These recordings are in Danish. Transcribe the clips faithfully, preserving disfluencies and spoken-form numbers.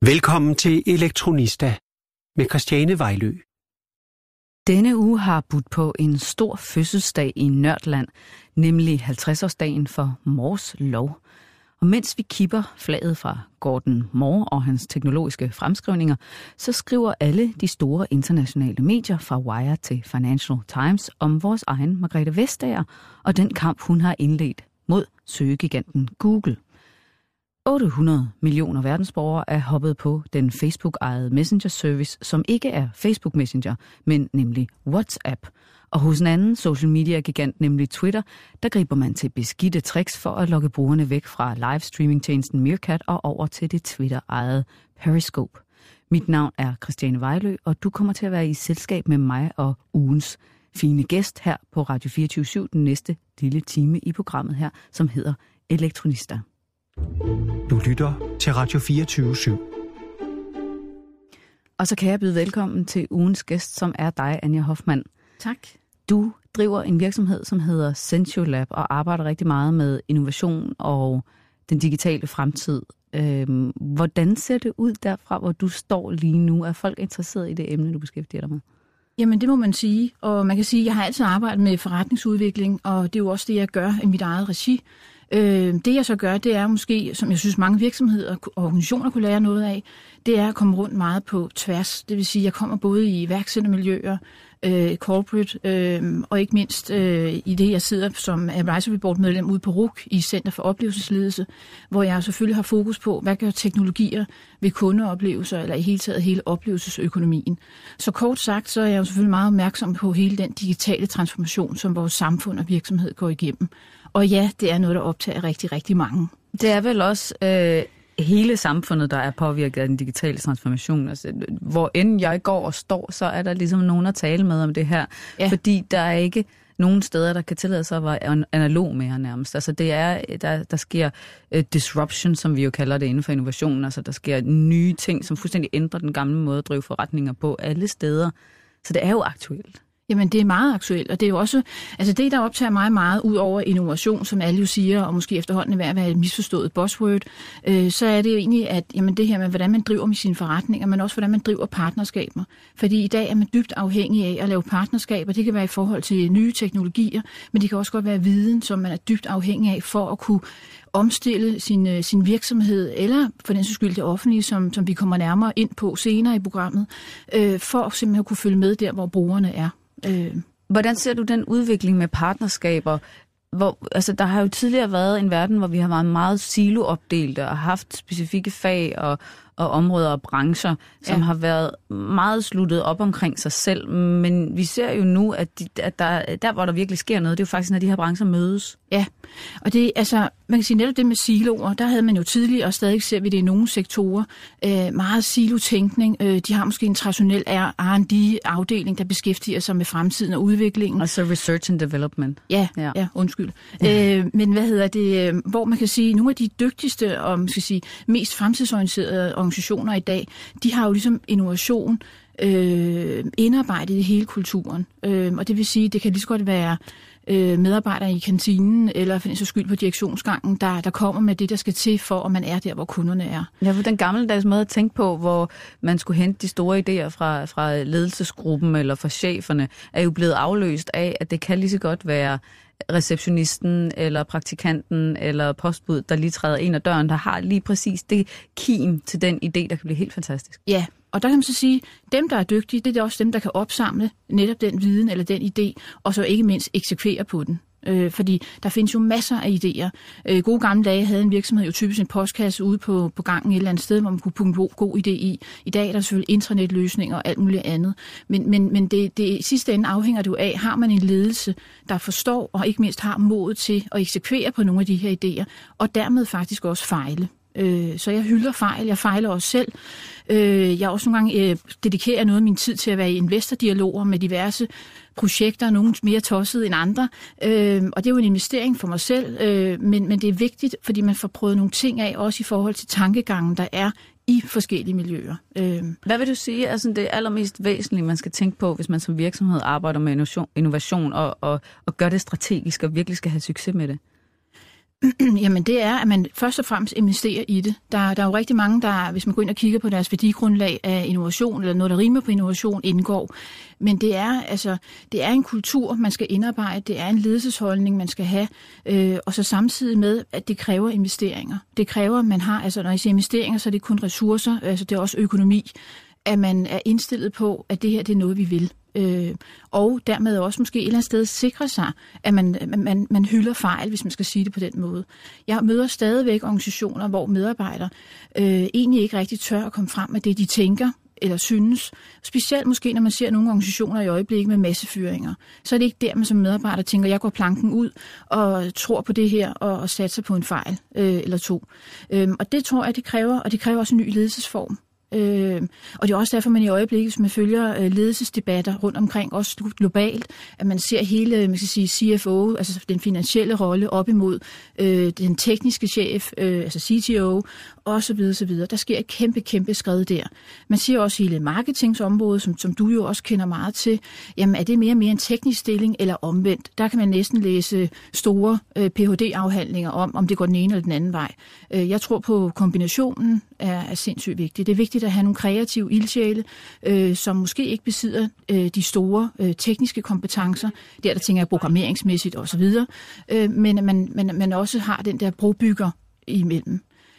Velkommen til Elektronista med Christiane Vejlø. Denne uge har budt på en stor fødselsdag i Nørdeland, nemlig halvtreds-årsdagen for Moores lov. Og mens vi kipper flaget fra Gordon Moore og hans teknologiske fremskrivninger, så skriver alle de store internationale medier fra Wire til Financial Times om vores egen Margrethe Vestager og den kamp, hun har indledt mod søgegiganten Google. otte hundrede millioner verdensborgere er hoppet på den Facebook-ejede Messenger-service, som ikke er Facebook Messenger, men nemlig WhatsApp. Og hos en anden social media-gigant, nemlig Twitter, der griber man til beskidte tricks for at lokke brugerne væk fra livestreaming-tjenesten Meerkat og over til det Twitter-ejede Periscope. Mit navn er Christiane Vejlø, og du kommer til at være i selskab med mig og ugens fine gæst her på Radio fireogtyve syv den næste lille time i programmet her, som hedder Elektronista. Du lytter til Radio fireogtyve syv. Og så kan jeg byde velkommen til ugens gæst, som er dig, Anja Hoffmann. Tak. Du driver en virksomhed, som hedder Sentiolab og arbejder rigtig meget med innovation og den digitale fremtid. Øhm, hvordan ser det ud derfra, hvor du står lige nu? Er folk interesseret i det emne, du beskæftiger dig med? Jamen, det må man sige. Og man kan sige, at jeg har altid arbejdet med forretningsudvikling, og det er jo også det, jeg gør i mit eget regi. Øh, det jeg så gør, det er måske, som jeg synes mange virksomheder og organisationer kunne lære noget af, det er at komme rundt meget på tværs. Det vil sige, at jeg kommer både i iværksættermiljøer, øh, corporate, øh, og ikke mindst øh, i det, jeg sidder som advisory board medlem ude på R U C i Center for Oplevelsesledelse, hvor jeg selvfølgelig har fokus på, hvad gør teknologier ved kundeoplevelser, eller i hele taget hele oplevelsesøkonomien. Så kort sagt, så er jeg jo selvfølgelig meget opmærksom på hele den digitale transformation, som vores samfund og virksomhed går igennem. Og ja, det er noget, der optager rigtig, rigtig mange. Det er vel også øh, hele samfundet, der er påvirket af den digitale transformation. Altså, hvor end jeg går og står, så er der ligesom nogen at tale med om det her. Ja. Fordi der er ikke nogen steder, der kan tillade sig at være analog mere nærmest. Altså, det er, der, der sker uh, disruption, som vi jo kalder det inden for innovation. Altså, der sker nye ting, som fuldstændig ændrer den gamle måde at drive forretninger på alle steder. Så det er jo aktuelt. Jamen, det er meget aktuelt, og det er jo også, altså det, der optager mig meget ud over innovation, som alle jo siger, og måske efterhånden er ved at være et misforstået buzzword, øh, så er det jo egentlig, at jamen, det her med, hvordan man driver med sine forretninger, men også hvordan man driver partnerskaber. Fordi i dag er man dybt afhængig af at lave partnerskaber. Det kan være i forhold til nye teknologier, men det kan også godt være viden, som man er dybt afhængig af for at kunne omstille sin, sin virksomhed, eller for den skyld det offentlige, som, som vi kommer nærmere ind på senere i programmet, øh, for simpelthen at kunne følge med der, hvor brugerne er. Hvordan ser du den udvikling med partnerskaber? Hvor, altså, der har jo tidligere været en verden, hvor vi har været meget siloopdelte og haft specifikke fag og, og områder og brancher, som ja. har været meget sluttet op omkring sig selv. Men vi ser jo nu, at, de, at der, der, hvor der virkelig sker noget, det er jo faktisk, når de her brancher mødes. Ja, og det altså, man kan sige netop det med siloer, der havde man jo tidligere, og stadig ser vi det i nogle sektorer, øh, meget silotænkning. Øh, de har måske en traditionel R and D-afdeling, der beskæftiger sig med fremtiden og udviklingen. Altså research and development. Ja, ja, ja undskyld. Ja. Øh, men hvad hedder det, hvor man kan sige, nogle af de dygtigste og man skal sige, mest fremtidsorienterede organisationer i dag, de har jo ligesom innovation øh, indarbejdet i hele kulturen. Øh, og det vil sige, det kan lige så godt være øh, medarbejdere i kantinen, eller for den så skyld på direktionsgangen, der, der kommer med det, der skal til for, at man er der, hvor kunderne er. Ja, for den gammeldags måde at tænke på, hvor man skulle hente de store idéer fra, fra ledelsesgruppen eller fra cheferne, er jo blevet afløst af, at det kan lige så godt være receptionisten eller praktikanten eller postbud, der lige træder ind ad døren, der har lige præcis det kim til den idé, der kan blive helt fantastisk. Ja, og der kan man så sige, dem, der er dygtige, det er også dem, der kan opsamle netop den viden eller den idé, og så ikke mindst eksekvere på den. Øh, fordi der findes jo masser af idéer. Øh, gode gamle dage havde en virksomhed jo typisk en postkasse ude på, på gangen et eller andet sted, hvor man kunne putte en god idé i. I dag er der selvfølgelig intranetløsninger og alt muligt andet. Men, men, men det, det i sidste ende afhænger det jo af, har man en ledelse, der forstår og ikke mindst har modet til at eksekvere på nogle af de her idéer, og dermed faktisk også fejle. Øh, så jeg hylder fejl, jeg fejler også selv. Øh, jeg også nogle gange øh, dedikerer noget af min tid til at være i investordialoger med diverse projekter, nogle mere tossede end andre. Øh, og det er jo en investering for mig selv, øh, men, men det er vigtigt, fordi man får prøvet nogle ting af, også i forhold til tankegangen, der er i forskellige miljøer. Øh. Hvad vil du sige er sådan det allermest væsentlige, man skal tænke på, hvis man som virksomhed arbejder med innovation og, og, og gør det strategisk og virkelig skal have succes med det? Jamen det er, at man først og fremmest investerer i det. Der, der er jo rigtig mange, der, hvis man går ind og kigger på deres værdigrundlag af innovation, eller noget, der rimer på innovation, indgår. Men det er, altså, det er en kultur, man skal indarbejde, det er en ledelsesholdning, man skal have, øh, og så samtidig med, at det kræver investeringer. Det kræver, at man har, altså når I siger investeringer, så er det kun ressourcer, altså det er også økonomi, at man er indstillet på, at det her det er noget, vi vil. Øh, og dermed også måske et eller andet sted sikre sig, at man, man, man hylder fejl, hvis man skal sige det på den måde. Jeg møder stadigvæk organisationer, hvor medarbejdere øh, egentlig ikke rigtig tør at komme frem med det, de tænker eller synes. Specielt måske, når man ser nogle organisationer i øjeblikket med massefyringer. Så er det ikke der, man som medarbejder tænker, jeg går planken ud og tror på det her og, og satser på en fejl øh, eller to. Øh, og det tror jeg, det kræver, og det kræver også en ny ledelsesform. Øh, og det er også derfor, man i øjeblikket, hvis man følger øh, ledelsesdebatter rundt omkring, også globalt, at man ser hele, man skal sige, C F O, altså den finansielle rolle, op imod øh, den tekniske chef, øh, altså C T O, og så videre, så videre. Der sker et kæmpe, kæmpe skred der. Man siger også hele marketingsområdet, som, som du jo også kender meget til, jamen er det mere og mere en teknisk stilling eller omvendt? Der kan man næsten læse store øh, P H D-afhandlinger om, om det går den ene eller den anden vej. Øh, jeg tror på kombinationen er, er sindssygt vigtigt. Det er vigtigt at have nogle kreative ildsjæle, øh, som måske ikke besidder øh, de store øh, tekniske kompetencer, der der tænker jeg programmeringsmæssigt osv., øh, men man, man, man også har den der brobygger imellem.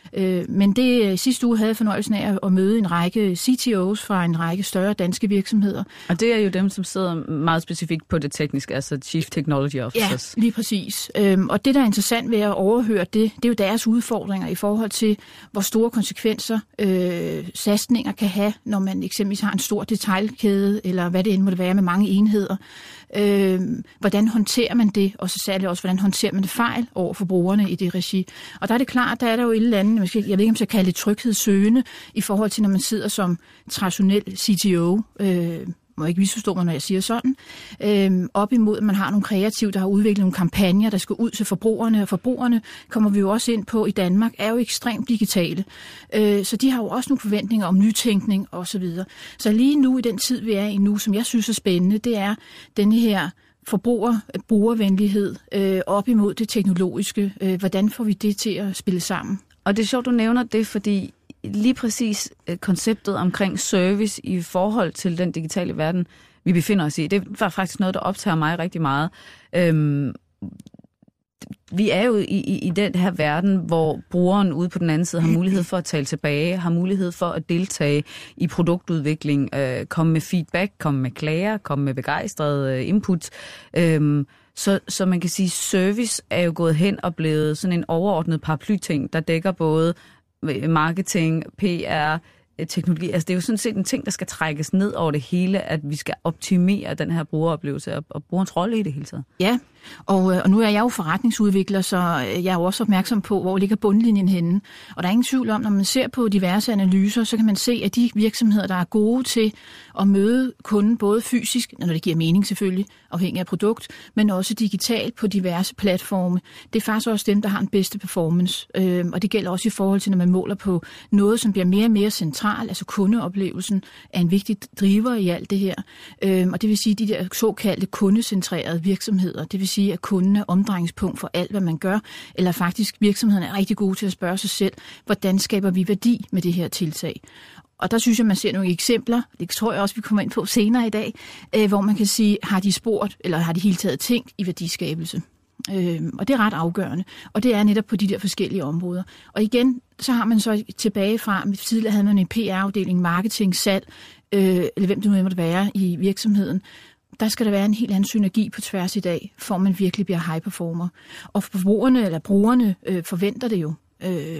Men det sidste uge havde jeg fornøjelsen af at møde en række C T O's fra en række større danske virksomheder. Og det er jo dem, som sidder meget specifikt på det tekniske, altså Chief Technology Officers. Ja, lige præcis. Og det, der er interessant ved at overhøre det, det er jo deres udfordringer i forhold til, hvor store konsekvenser øh, satsninger kan have, når man eksempelvis har en stor detailkæde, eller hvad det end måtte være med mange enheder. Øh, hvordan håndterer man det, og så særligt også, hvordan håndterer man det fejl over for brugerne i det regi. Og der er det klart, der er der jo et eller andet, jeg ved ikke, om jeg skal kalde det tryghedssøgende, i forhold til, når man sidder som traditionel C T O, øh, må ikke misforstå mig, når jeg siger sådan, øh, op imod, at man har nogle kreative, der har udviklet nogle kampagner, der skal ud til forbrugerne, og forbrugerne kommer vi jo også ind på i Danmark, er jo ekstremt digitale. Øh, så de har jo også nogle forventninger om nytænkning osv. Så lige nu, i den tid, vi er i nu, som jeg synes er spændende, det er denne her forbruger, brugervenlighed øh, op imod det teknologiske. Øh, hvordan får vi det til at spille sammen? Og det er sjovt, du nævner det, fordi lige præcis konceptet omkring service i forhold til den digitale verden, vi befinder os i, det var faktisk noget, der optager mig rigtig meget. Øhm, vi er jo i, i, i den her verden, hvor brugeren ude på den anden side har mulighed for at tale tilbage, har mulighed for at deltage i produktudvikling, øh, komme med feedback, komme med klager, komme med begejstrede øh, input. Øhm, Så, så man kan sige, service er jo gået hen og blevet sådan en overordnet paraplyting, der dækker både marketing, P R, teknologi. Altså det er jo sådan set en ting, der skal trækkes ned over det hele, at vi skal optimere den her brugeroplevelse og, og brugerens rolle i det hele taget. Ja, og, og nu er jeg jo forretningsudvikler, så jeg er jo også opmærksom på, hvor ligger bundlinjen henne. Og der er ingen tvivl om, når man ser på diverse analyser, så kan man se, at de virksomheder, der er gode til at møde kunden både fysisk, når det giver mening selvfølgelig, afhængig af produkt, men også digitalt på diverse platforme, det er faktisk også dem, der har den bedste performance. Øhm, og det gælder også i forhold til, når man måler på noget, som bliver mere og mere centralt, altså kundeoplevelsen er en vigtig driver i alt det her. Øhm, og det vil sige, de der såkaldte kundecentrerede virksomheder, det vil sige, at kunden er omdrejningspunkt for alt, hvad man gør, eller faktisk virksomhederne er rigtig gode til at spørge sig selv, hvordan skaber vi værdi med det her tiltag. Og der synes jeg, man ser nogle eksempler, det tror jeg også, vi kommer ind på senere i dag, øh, hvor man kan sige, har de spurgt, eller har de hele taget tænkt i værdiskabelse. Øh, og det er ret afgørende, og det er netop på de der forskellige områder. Og igen, så har man så tilbage fra, tidligere havde man en P R-afdeling, marketing, salg, øh, eller hvem det nu måtte være i virksomheden. Der skal der være en helt anden synergi på tværs i dag, for man virkelig bliver high performer. Og forbrugerne eller brugerne øh, forventer det jo øh,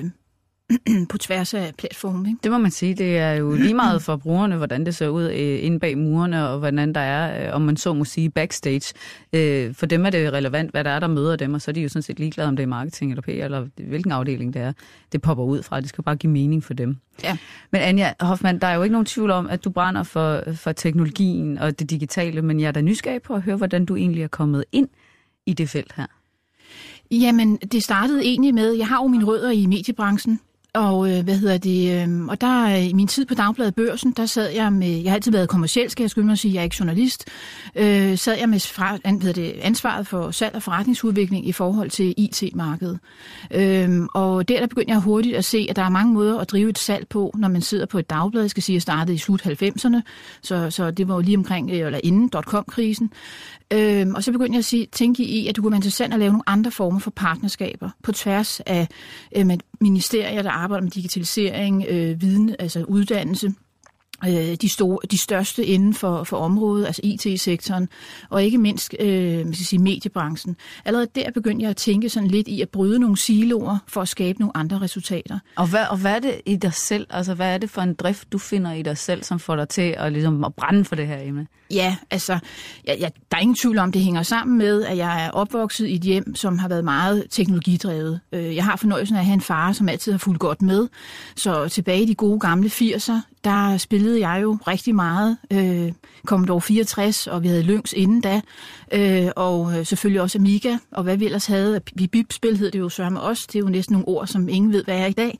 på tværs af platformen. Ikke? Det må man sige. Det er jo lige meget for brugerne, hvordan det ser ud øh, inde bag murene, og hvordan der er, øh, om man så må sige, backstage. Øh, for dem er det relevant, hvad der er, der møder dem, og så er de jo sådan set ligeglade, om det er marketing eller P R, eller hvilken afdeling det er. Det popper ud fra. Det skal bare give mening for dem. Ja. Men Anja Hoffmann, der er jo ikke nogen tvivl om, at du brænder for, for teknologien og det digitale, men jeg er da nysgerrig på at høre, hvordan du egentlig er kommet ind i det felt her. Jamen, det startede egentlig med, jeg har jo mine rødder i mediebranchen, Og øh, hvad hedder det? Øh, og der i min tid på Dagbladet Børsen, der sad jeg med, jeg har altid været kommerciel, skal jeg skynde mig at sige, jeg er ikke journalist, øh, sad jeg med fra, an, hvad det, ansvaret for salg og forretningsudvikling i forhold til I T-markedet. Øh, og der, der begyndte jeg hurtigt at se, at der er mange måder at drive et salg på, når man sidder på et dagblad. Jeg skal sige, at jeg startede i slut halvfemserne, så, så det var jo lige omkring, eller inden dot-com-krisen. Øh, og så begyndte jeg at sige, tænke i, at det kunne være interessant at lave nogle andre former for partnerskaber på tværs af øh, ministerier, der arbejder med digitalisering, øh, viden, altså uddannelse, øh, de, store, de største inden for, for området, altså I T-sektoren, og ikke mindst øh, man skal sige, mediebranchen. Allerede der begyndte jeg at tænke sådan lidt i at bryde nogle siloer for at skabe nogle andre resultater. Og hvad, og hvad er det i dig selv? Altså, hvad er det for en drift, du finder i dig selv, som får dig til at, ligesom, at brænde for det her emne? Ja, altså, jeg, jeg, der er ingen tvivl om, det hænger sammen med, at jeg er opvokset i et hjem, som har været meget teknologidrevet. Jeg har fornøjelsen af at have en far, som altid har fulgt godt med. Så tilbage i de gode gamle firser, der spillede jeg jo rigtig meget. Øh, Commodore fireogtres, og vi havde Lynx inden da. Øh, og selvfølgelig også Amiga, og hvad vi ellers havde. Bip-spil hed det jo sørme også. Det er jo næsten nogle ord, som ingen ved, hvad er i dag.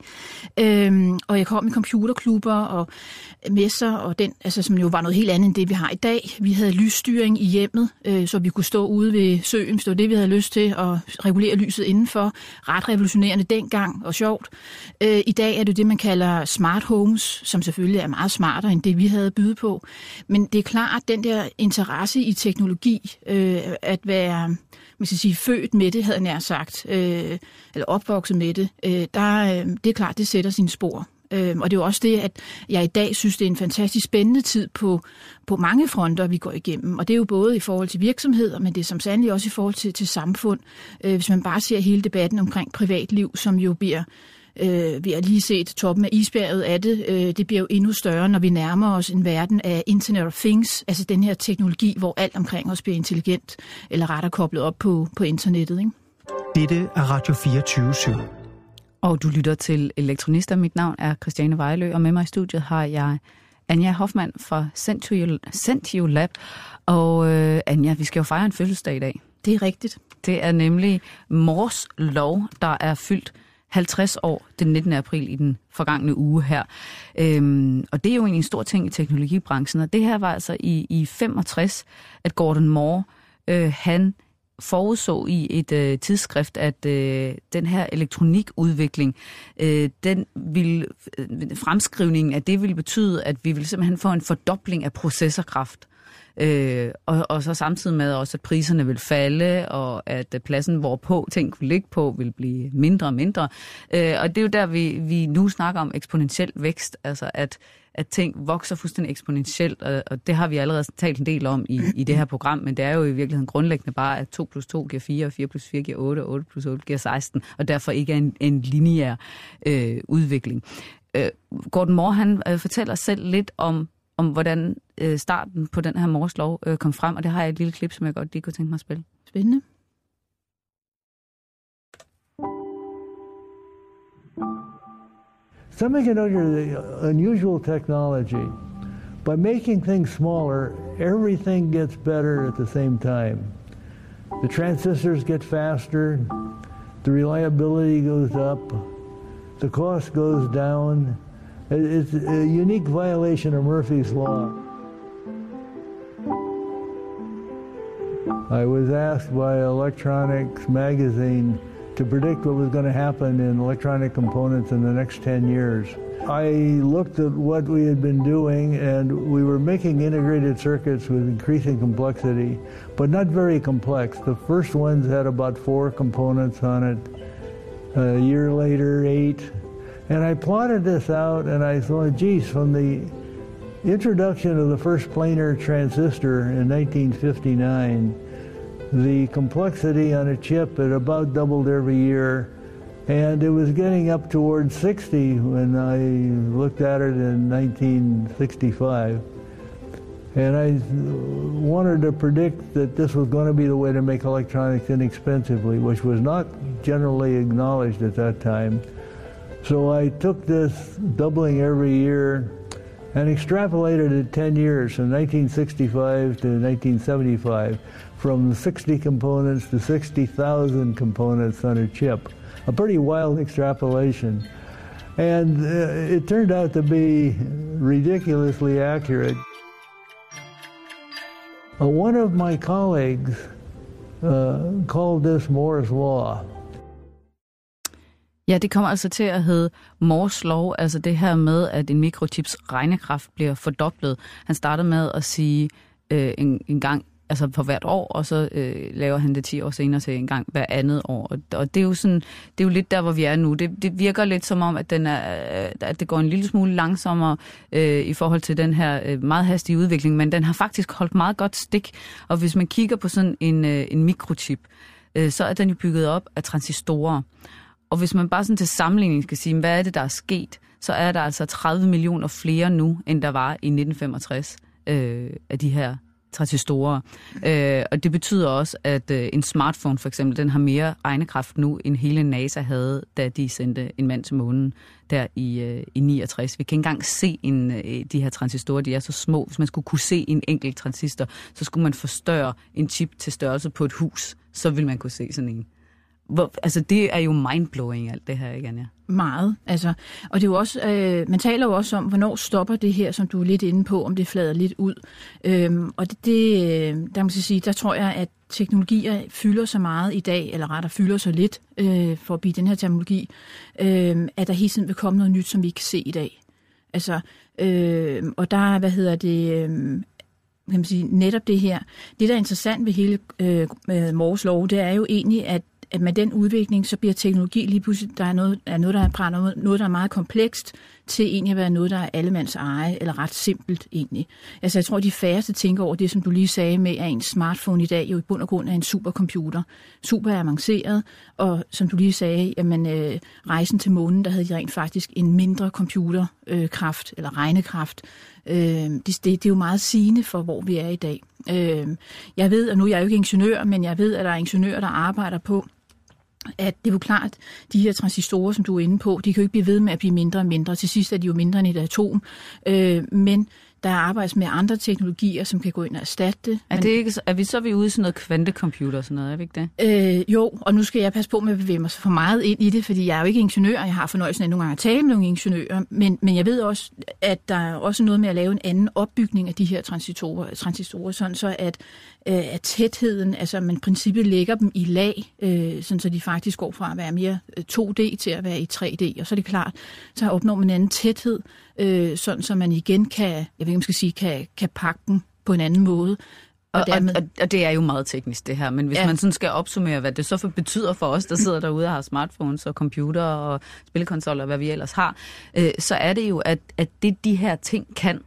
Øh, og jeg kom i computerklubber og messer, og den, altså, som jo var noget helt andet end det, vi har i dag. Vi havde lysstyring i hjemmet, øh, så vi kunne stå ude ved søen, hvis det var det, vi havde lyst til, at regulere lyset indenfor. Ret revolutionerende dengang, og sjovt. Øh, I dag er det det, man kalder smart homes, som selvfølgelig er meget smartere end det, vi havde byde på. Men det er klart, at den der interesse i teknologi, øh, at være man skal sige, født med det, havde jeg nær sagt, øh, eller opvokset med det, øh, der, øh, det er klart, det sætter sine spor. Øh, og det er jo også det, at jeg i dag synes, det er en fantastisk spændende tid på, på mange fronter, vi går igennem. Og det er jo både i forhold til virksomheder, men det er som sandelig også i forhold til, til samfund. Øh, hvis man bare ser hele debatten omkring privatliv, som jo bliver Øh, vi har lige set toppen af isbjerget af det. Øh, det bliver jo endnu større, når vi nærmer os en verden af Internet of Things, altså den her teknologi, hvor alt omkring os bliver intelligent, eller rettere koblet op på, på internettet. Ikke? Dette er Radio fireogtyve syv. Og du lytter til Elektronista. Mit navn er Christiane Vejlø, og med mig i studiet har jeg Anja Hoffmann fra Sentio Lab. Og øh, Anja, vi skal jo fejre en fødselsdag i dag. Det er rigtigt. Det er nemlig Moores lov, der er fyldt halvtreds år den nittende april i den forgangne uge her. Øhm, og det er jo egentlig en stor ting i teknologibranchen, og det her var altså i, i femogtres, at Gordon Moore, øh, han forudså i et øh, tidsskrift, at øh, den her elektronikudvikling, øh, den ville, øh, fremskrivningen af det ville betyde, at vi ville simpelthen få en fordobling af processorkraft. Øh, og, og så samtidig med også, at priserne vil falde, og at pladsen, hvorpå ting kunne ligge på, vil blive mindre og mindre. Øh, og det er jo der, vi, vi nu snakker om eksponentiel vækst, altså at, at ting vokser fuldstændig eksponentielt, og, og det har vi allerede talt en del om i, i det her program, men det er jo i virkeligheden grundlæggende bare, at to plus to giver fire, og fire plus fire giver otte, og otte plus otte giver seksten, og derfor ikke er en, en lineær øh, udvikling. Øh, Gordon Moore, han øh, fortæller selv lidt om om hvordan øh, starten på den her Moores lov øh, kom frem, og det har jeg et lille klip, som jeg godt lige kunne tænke mig at spille. Spændende. Semiconductor is unusual technology. By making things smaller, everything gets better at the same time. The transistors get faster, the reliability goes up, the cost goes down. It's a unique violation of Murphy's Law. I was asked by Electronics magazine to predict what was going to happen in electronic components in the next ten years. I looked at what we had been doing, and we were making integrated circuits with increasing complexity, but not very complex. The first ones had about four components on it. A year later, eight. And I plotted this out, and I thought, geez, from the introduction of the first planar transistor in nineteen fifty-nine, the complexity on a chip had about doubled every year, and it was getting up towards sixty when I looked at it in nineteen sixty-five. And I wanted to predict that this was going to be the way to make electronics inexpensively, which was not generally acknowledged at that time. So I took this doubling every year and extrapolated it ten years, from nineteen sixty-five to nineteen seventy-five, from sixty components to sixty thousand components on a chip. A pretty wild extrapolation. And uh, it turned out to be ridiculously accurate. Uh, one of my colleagues uh, called this Moore's Law. Ja, det kommer altså til at hedde Moores lov, altså det her med, at en mikrochips regnekraft bliver fordoblet. Han startede med at sige øh, en, en gang, altså for hvert år, og så øh, laver han det ti år senere til en gang hver andet år. Og, og det er jo sådan, det er jo lidt der, hvor vi er nu. Det, det virker lidt som om, at, den er, at det går en lille smule langsommere øh, i forhold til den her øh, meget hastige udvikling, men den har faktisk holdt meget godt stik. Og hvis man kigger på sådan en, øh, en mikrochip, øh, så er den jo bygget op af transistorer. Og hvis man bare sådan til sammenligning skal sige, hvad er det, der er sket, så er der altså tredive millioner flere nu, end der var i nitten femogtres øh, af de her transistorer. Øh, og det betyder også, at øh, en smartphone for eksempel, den har mere regnekraft nu, end hele NASA havde, da de sendte en mand til månen der i, øh, i niogtres. Vi kan ikke engang se en, øh, de her transistorer, de er så små. Hvis man skulle kunne se en enkelt transistor, så skulle man forstørre en chip til størrelse på et hus, så ville man kunne se sådan en. Hvor, altså det er jo mindblowing alt det her, ikke Anja? Meget, altså. Og det er jo også, øh, man taler jo også om, hvornår stopper det her, som du er lidt inde på, om det flader lidt ud. Øhm, og det, det, der, man skal sige, der tror jeg, at teknologier fylder så meget i dag, eller rettere fylder så lidt, øh, for at blive den her terminologi, øh, at der hele tiden vil komme noget nyt, som vi ikke kan se i dag. Altså, øh, og der, hvad hedder det... Øh, kan man sige, netop det her. Det, der er interessant ved hele øh, Moores lov, det er jo egentlig, at at med den udvikling, så bliver teknologi lige pludselig, der er noget, er noget, der er noget, noget, der er meget komplekst, til egentlig at være noget, der er allemands eje, eller ret simpelt egentlig. Altså jeg tror, de færreste tænker over det, som du lige sagde med, at en smartphone i dag jo i bund og grund er en supercomputer. Super avanceret, og som du lige sagde, jamen øh, rejsen til månen, der havde de rent faktisk en mindre computerkraft, øh, eller regnekraft. Øh, det, det, det er jo meget sigende for, hvor vi er i dag. Øh, jeg ved, og nu er jeg jo ikke ingeniør, men jeg ved, at der er ingeniører, der arbejder på, at det er jo klart, de her transistorer, som du er inde på, de kan jo ikke blive ved med at blive mindre og mindre. Til sidst er de jo mindre end et atom. Øh, men der arbejdes med andre teknologier, som kan gå ind og erstatte det. Er, det ikke, er vi så vi ude i sådan noget kvantecomputer og sådan noget, er vi ikke det? Øh, jo, og nu skal jeg passe på med at bevæge mig for meget ind i det, fordi jeg er jo ikke ingeniør, og jeg har fornøjelsen af nogle gange at tale med nogle ingeniører, men, men jeg ved også, at der er også noget med at lave en anden opbygning af de her transistorer, transistorer sådan så at, øh, at tætheden, altså man i princippet lægger dem i lag, øh, sådan så de faktisk går fra at være mere to D til at være i tre D, og så er det klart, så opnår man en anden tæthed, øh, sådan så man igen kan, jeg ved ikke, om man skal sige, kan, kan pakke den på en anden måde. Og, og, dermed... og, og det er jo meget teknisk det her, men hvis ja. man sådan skal opsummere, hvad det så for betyder for os, der sidder derude og har smartphones og computer og spillekonsoller og hvad vi ellers har, øh, så er det jo, at, at det de her ting kan,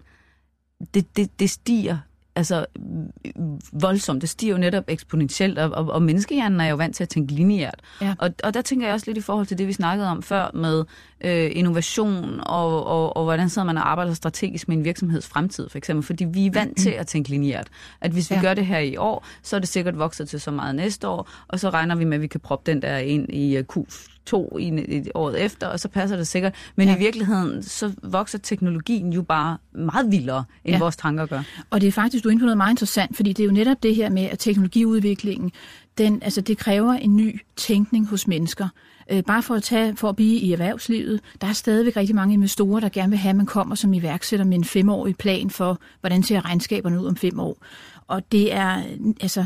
det, det, det stiger altså voldsomt. Det stiger jo netop eksponentielt, og, og, og menneskehjernen er jo vant til at tænke lineært. Ja. Og, og der tænker jeg også lidt i forhold til det, vi snakkede om før med øh, innovation, og, og, og hvordan sidder man og arbejder strategisk med en virksomheds fremtid, for eksempel. Fordi vi er vant til at tænke lineært. At hvis vi ja. gør det her i år, så er det sikkert vokset til så meget næste år, og så regner vi med, at vi kan proppe den der ind i Q to i, i året efter, og så passer det sikkert. Men ja. i virkeligheden, så vokser teknologien jo bare meget vildere, end ja. vores tanker gør. Og det er faktisk, du er inde på noget meget interessant, fordi det er jo netop det her med, at teknologiudviklingen, den, altså det kræver en ny tænkning hos mennesker. Øh, bare for at, tage, for at blive i erhvervslivet, der er stadigvæk rigtig mange investorer, der gerne vil have, at man kommer som iværksætter med en femårig plan for, hvordan ser regnskaberne ud om fem år. Og det er, altså...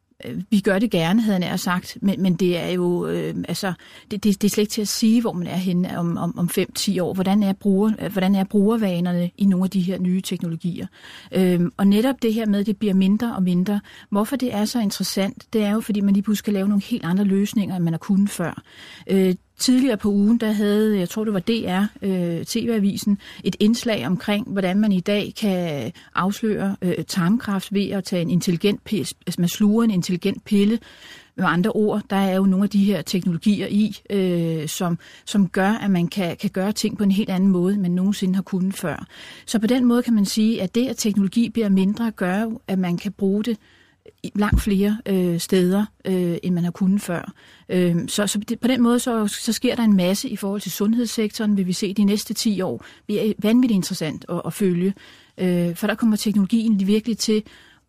Vi gør det gerne, havde jeg nær sagt, men, men det er jo, øh, altså, det, det, det er slet ikke til at sige, hvor man er henne om, om, om fem til ti år. Hvordan er, bruger, hvordan er brugervanerne i nogle af de her nye teknologier? Øhm, og netop det her med, at det bliver mindre og mindre. Hvorfor det er så interessant, det er jo, fordi man lige pludselig skal lave nogle helt andre løsninger, end man har kunnet før. Øh, Tidligere på ugen, der havde, jeg tror det var D R, øh, T V-avisen, et indslag omkring, hvordan man i dag kan afsløre øh, tarmkræft ved at tage en intelligent pille, altså man sluger en intelligent pille. Med andre ord, der er jo nogle af de her teknologier i, øh, som, som gør, at man kan, kan gøre ting på en helt anden måde, end man nogensinde har kunnet før. Så på den måde kan man sige, at det, at teknologi bliver mindre, gør jo, at man kan bruge det langt flere øh, steder, øh, end man har kunnet før. Øh, så så det, på den måde, så, så sker der en masse i forhold til sundhedssektoren, vil vi se de næste ti år. Det er vanvittigt interessant at, at følge, øh, for der kommer teknologien virkelig til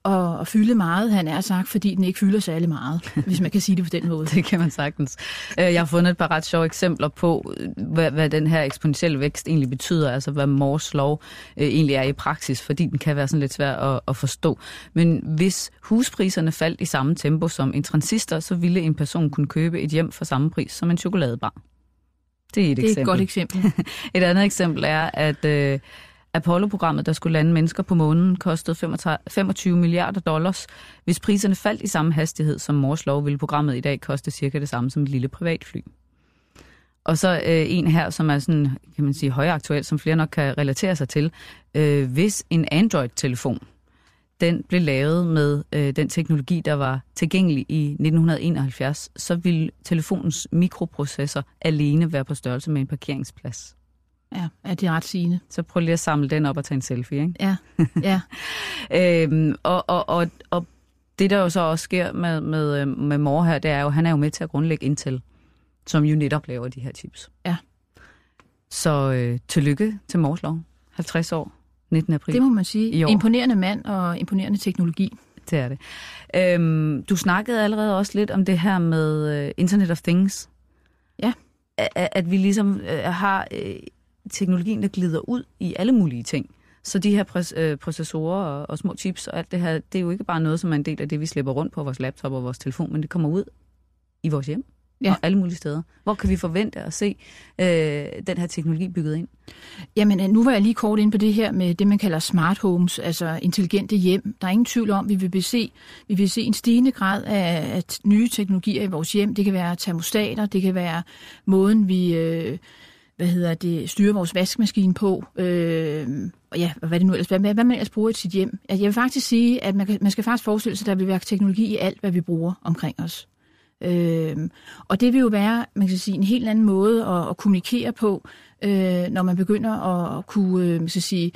at, at fylde meget, han er sagt, fordi den ikke fylder særlig meget, hvis man kan sige det på den måde. Det kan man sagtens. Jeg har fundet et par ret sjove eksempler på, hvad, hvad den her eksponentielle vækst egentlig betyder, altså hvad Moores lov øh, egentlig er i praksis, fordi den kan være sådan lidt svær at, at forstå. Men hvis huspriserne faldt i samme tempo som en transistor, så ville en person kunne købe et hjem for samme pris som en chokoladebar. Det er et det er eksempel. et godt eksempel. Et andet eksempel er, at øh, Apollo-programmet, der skulle lande mennesker på månen, kostede femogtyve milliarder dollars. Hvis priserne faldt i samme hastighed som Moores lov, ville programmet i dag koste cirka det samme som et lille privatfly. Og så øh, en her, som er sådan, kan man sige, højaktuel, som flere nok kan relatere sig til. Øh, hvis en Android-telefon, den blev lavet med øh, den teknologi, der var tilgængelig i nitten enoghalvfjerds, så ville telefonens mikroprocessor alene være på størrelse med en parkeringsplads. Ja, er det ret sigende. Så prøv lige at samle den op og tage en selfie, ikke? Ja, ja. øhm, og, og, og, og det, der jo så også sker med, med, med Moore her, det er jo, han er jo med til at grundlægge Intel, som jo netop laver de her chips. Ja. Så øh, tillykke til Moores lov. halvtreds år, nittende april. Det må man sige. Imponerende mand og imponerende teknologi. Det er det. Øhm, du snakkede allerede også lidt om det her med uh, Internet of Things. Ja. At, at vi ligesom uh, har uh, teknologien, der glider ud i alle mulige ting. Så de her pres, uh, processorer og, og små chips og alt det her, det er jo ikke bare noget, som er en del af det, vi slipper rundt på vores laptop og vores telefon, men det kommer ud i vores hjem. Ja. Og alle mulige steder. Hvor kan vi forvente at se øh, den her teknologi bygget ind? Jamen, nu var jeg lige kort inde på det her med det, man kalder smart homes, altså intelligente hjem. Der er ingen tvivl om, at vi vil se, vi vil se en stigende grad af, af nye teknologier i vores hjem. Det kan være termostater, det kan være måden, vi øh, hvad hedder det, styrer vores vaskemaskine på. Øh, og ja, hvad det nu ellers, hvad, hvad man ellers bruger i sit hjem. Altså, jeg vil faktisk sige, at man, kan, man skal faktisk forestille sig, at der vil være teknologi i alt, hvad vi bruger omkring os. Øhm, og det vil jo være, man kan sige, en helt anden måde at, at kommunikere på, øh, når man begynder at kunne, øh, man kan sige,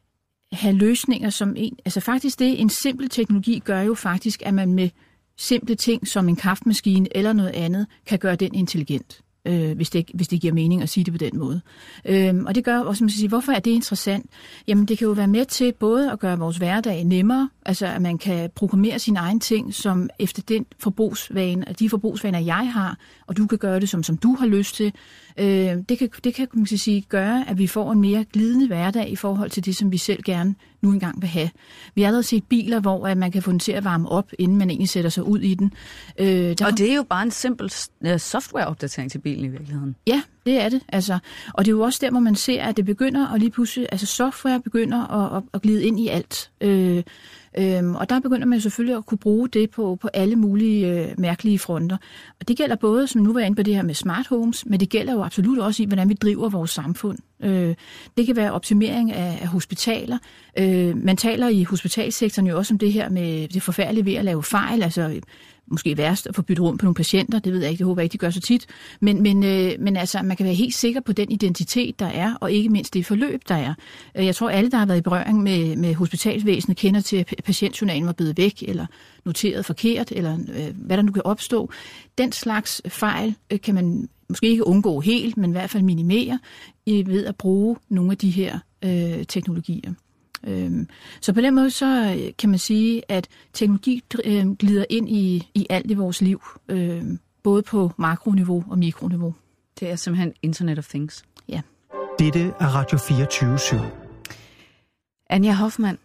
have løsninger som en, altså faktisk det, en simpel teknologi gør jo faktisk, at man med simple ting som en kaffemaskine eller noget andet, kan gøre den intelligent. Øh, hvis, det, hvis det giver mening at sige det på den måde. Øhm, og det gør også, man skal sige, hvorfor er det interessant? Jamen, det kan jo være med til både at gøre vores hverdag nemmere, altså at man kan programmere sine egne ting, som efter den forbrugsvane, de forbrugsvaner, jeg har, og du kan gøre det, som, som du har lyst til. Øh, det kan, det kan man skal sige, gøre, at vi får en mere glidende hverdag i forhold til det, som vi selv gerne nu engang vil have. Vi har allerede set biler, hvor at man kan få den til at varme op, inden man egentlig sætter sig ud i den. Øh, der og det er jo bare en simpel softwareopdatering til bilen i virkeligheden. Ja, det er det. Altså, og det er jo også der, hvor man ser, at det begynder at lige pludselig, altså software begynder at, at, at glide ind i alt. Øh, Øhm, og der begynder man selvfølgelig at kunne bruge det på, på alle mulige øh, mærkelige fronter. Og det gælder både, som nu var jeg inde på det her med smart homes, men det gælder jo absolut også i, hvordan vi driver vores samfund. Øh, det kan være optimering af, af hospitaler. Øh, man taler i hospitalsektoren jo også om det her med det forfærdelige ved at lave fejl, altså måske værst at få byttet rundt på nogle patienter, det ved jeg ikke, det håber jeg ikke, de gør så tit. Men, men, øh, men altså, man kan være helt sikker på den identitet, der er, og ikke mindst det forløb, der er. Jeg tror, alle, der har været i berøring med, med hospitalsvæsenet, kender til, at patientjournalen var blevet væk, eller noteret forkert, eller øh, hvad der nu kan opstå. Den slags fejl øh, kan man måske ikke undgå helt, men i hvert fald minimere øh, ved at bruge nogle af de her øh, teknologier. Så på den måde så kan man sige, at teknologi glider ind i, i alt i vores liv, både på makroniveau og mikroniveau. Det er simpelthen Internet of Things. Ja. Dette er Radio fireogtyve syv. Anja Hoffmann,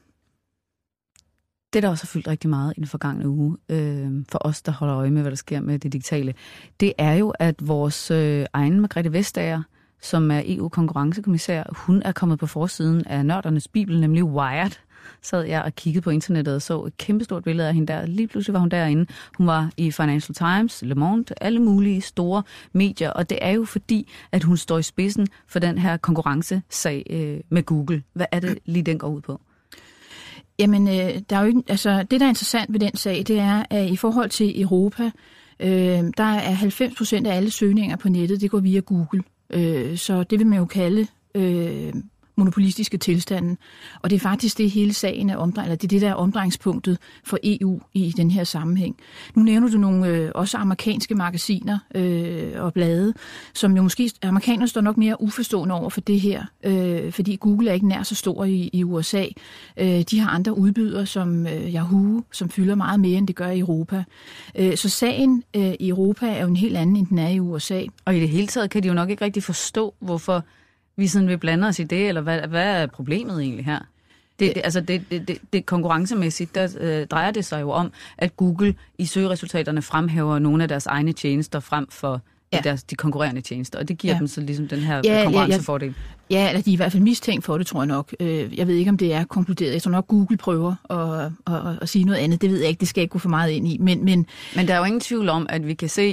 det der også har fyldt rigtig meget i den forgangne uge, øh, for os, der holder øje med, hvad der sker med det digitale, det er jo, at vores øh, egen Margrethe Vestager, som er E U-konkurrencekommissær, hun er kommet på forsiden af Nørdernes Bibel, nemlig Wired. Sad jeg og kiggede på internettet og så et kæmpestort billede af hende der. Lige pludselig var hun derinde. Hun var i Financial Times, Le Monde, alle mulige store medier, og det er jo fordi, at hun står i spidsen for den her konkurrencesag øh, med Google. Hvad er det lige, den går ud på? Jamen, øh, der er jo ikke, altså, det, der er interessant ved den sag, det er, at i forhold til Europa, øh, der er halvfems procent af alle søgninger på nettet, det går via Google. Øh, så det vil man jo kalde øh, monopolistiske tilstande. Og det er faktisk det hele sagen er omdrej, eller det er det, der er omdrejningspunktet for E U i den her sammenhæng. Nu nævner du nogle øh, også amerikanske magasiner øh, og blade, som jo måske, amerikanerne står nok mere uforstående over for det her, øh, fordi Google er ikke nær så stor i, i U S A. Øh, de har andre udbydere som øh, Yahoo, som fylder meget mere, end det gør i Europa. Øh, så sagen øh, i Europa er jo en helt anden, end den er i U S A. Og i det hele taget kan de jo nok ikke rigtig forstå, hvorfor vi sådan vil blande os i det, eller hvad, hvad er problemet egentlig her? Det, det, altså det, det, det, det konkurrencemæssigt, der øh, drejer det sig jo om, at Google i søgeresultaterne fremhæver nogle af deres egne tjenester frem for ja. deres, de konkurrerende tjenester, og det giver ja. dem så ligesom den her ja, konkurrencefordel. Ja, ja, eller de er i hvert fald mistænkt for det, tror jeg nok. Jeg ved ikke, om det er konkluderet. Jeg tror nok, Google prøver at, at, at, at sige noget andet. Det ved jeg ikke, det skal jeg ikke gå for meget ind i. Men, men, men der er jo ingen tvivl om, at vi kan se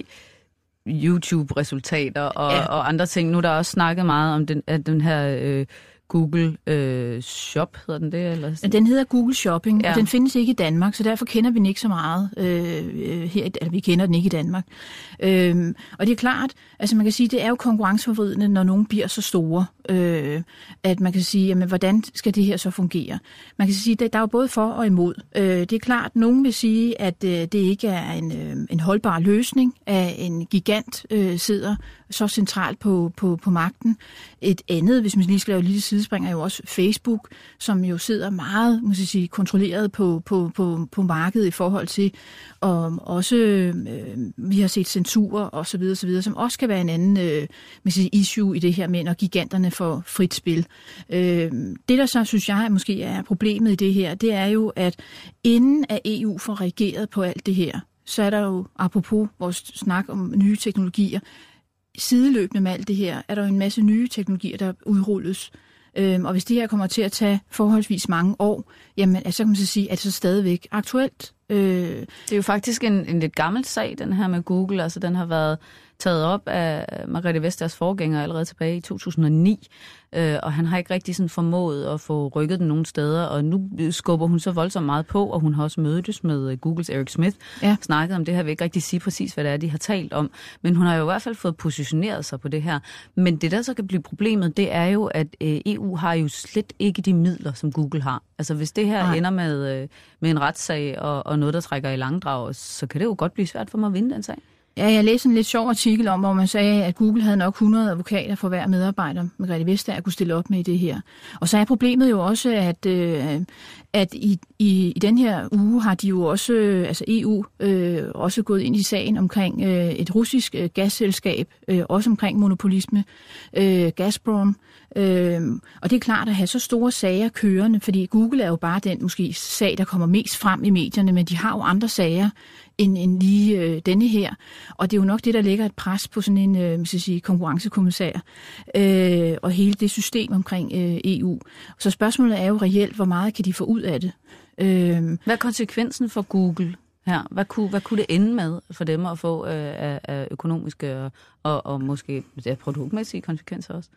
YouTube-resultater og, ja. og andre ting. Nu er der også snakket meget om den, at den her øh, Google øh, Shop, hedder den det? Eller sådan? Den hedder Google Shopping, ja. Og den findes ikke i Danmark, så derfor kender vi den ikke så meget øh, her. Eller vi kender den ikke i Danmark. Øh, og det er klart, altså man kan sige, det er jo konkurrenceforvridende, når nogen bliver så store, øh, at man kan sige, jamen hvordan skal det her så fungere? Man kan sige, der er jo både for og imod. Øh, det er klart, nogen vil sige, at øh, det ikke er en, øh, en holdbar løsning, at en gigant øh, sidder så centralt på, på, på magten. Et andet, hvis man lige skal lave et lille sidespring, er jo også Facebook, som jo sidder meget, må jeg sige, kontrolleret på, på, på, på markedet i forhold til, og også øh, vi har set censurer og så videre, så videre, som også kan være en anden øh, sige, issue i det her med, når giganterne får frit spil. Øh, det, der så synes jeg måske er problemet i det her, det er jo, at inden at E U får reageret på alt det her, så er der jo, apropos vores snak om nye teknologier, sideløbende med alt det her, er der jo en masse nye teknologier, der udrulles. Øhm, og hvis det her kommer til at tage forholdsvis mange år, jamen, altså, så kan man så sige, at det så stadigvæk aktuelt. Øh, det er jo faktisk en, en lidt gammel sag, den her med Google. Altså, den har været taget op af Margrethe Vestagers forgænger allerede tilbage i to tusind og ni, øh, og han har ikke rigtig sådan formået at få rykket den nogen steder, og nu skubber hun så voldsomt meget på, og hun har også mødtes med Googles Eric Schmidt, ja. snakket om det her, vil ikke rigtig sige præcis, hvad det er, de har talt om, men hun har jo i hvert fald fået positioneret sig på det her. Men det, der så kan blive problemet, det er jo, at øh, E U har jo slet ikke de midler, som Google har. Altså, hvis det her Nej. ender med, øh, med en retssag og, og noget, der trækker i langdrag, så kan det jo godt blive svært for mig at vinde den sag. Ja, jeg læste en lidt sjov artikel om, hvor man sagde, at Google havde nok hundrede advokater for hver medarbejder, Margrethe Vestager kunne stille op med i det her. Og så er problemet jo også, at, øh, at i, i, i den her uge har de jo også, øh, altså E U, øh, også gået ind i sagen omkring øh, et russisk øh, gasselskab, øh, også omkring monopolisme, øh, Gazprom. Øh, og det er klart at have så store sager kørende, fordi Google er jo bare den måske sag, der kommer mest frem i medierne, men de har jo andre sager, end, end lige øh, denne her. Og det er jo nok det, der lægger et pres på sådan en øh, skal sige, konkurrencekommissær øh, og hele det system omkring øh, E U. Så spørgsmålet er jo reelt, hvor meget kan de få ud af det? Øh, hvad er konsekvensen for Google her? Hvad kunne, hvad kunne det ende med for dem at få øh, af, af økonomiske og, og, og måske ja, produktmæssige konsekvenser også?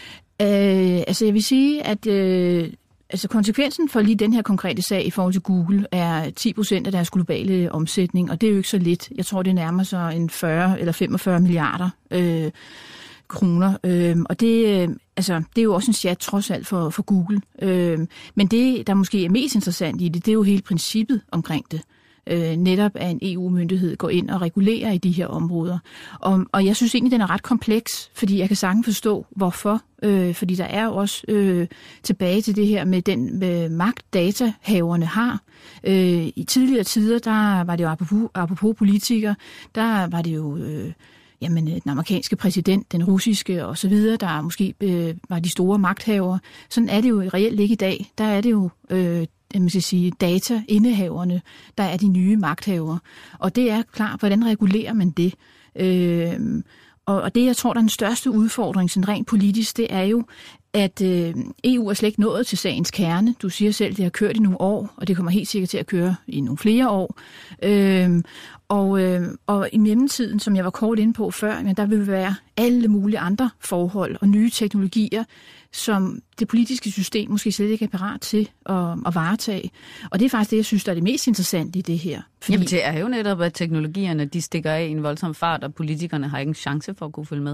Øh, altså jeg vil sige, at øh, altså konsekvensen for lige den her konkrete sag i forhold til Google er ti procent af deres globale omsætning, og det er jo ikke så lidt. Jeg tror, det nærmer sig en fyrre eller femogfyrre milliarder øh, kroner. Øh, og det, øh, altså, det er jo også en chat trods alt for, for Google. Øh, men det, der måske er mest interessant i det, det er jo hele princippet omkring det. Øh, netop at en E U-myndighed går ind og regulerer i de her områder. Og, og jeg synes egentlig, den er ret kompleks, fordi jeg kan sagtens forstå, hvorfor. Øh, fordi der er jo også øh, tilbage til det her med den med magt, datahaverne har. Øh, I tidligere tider, der var det jo apropos, apropos politikere, der var det jo øh, jamen, den amerikanske præsident, den russiske og så videre, der måske øh, var de store magthavere. Sådan er det jo reelt ikke i dag. Der er det jo øh, man skal sige, dataindehaverne, der er de nye magthavere. Og det er klart, hvordan regulerer man det? Øh, og, og det, jeg tror, der er den største udfordring, sådan rent politisk, det er jo, at øh, E U er slet ikke nået til sagens kerne. Du siger selv, at det har kørt i nogle år, og det kommer helt sikkert til at køre i nogle flere år. Øh, og, øh, og i mellemtiden, som jeg var kort inde på før, men der vil være alle mulige andre forhold og nye teknologier, som det politiske system måske slet ikke er parat til at, at varetage. Og det er faktisk det, jeg synes, der er det mest interessante i det her. Fordi Jamen det er jo netop, at teknologierne de stikker af i en voldsom fart, og politikerne har ikke en chance for at kunne følge med.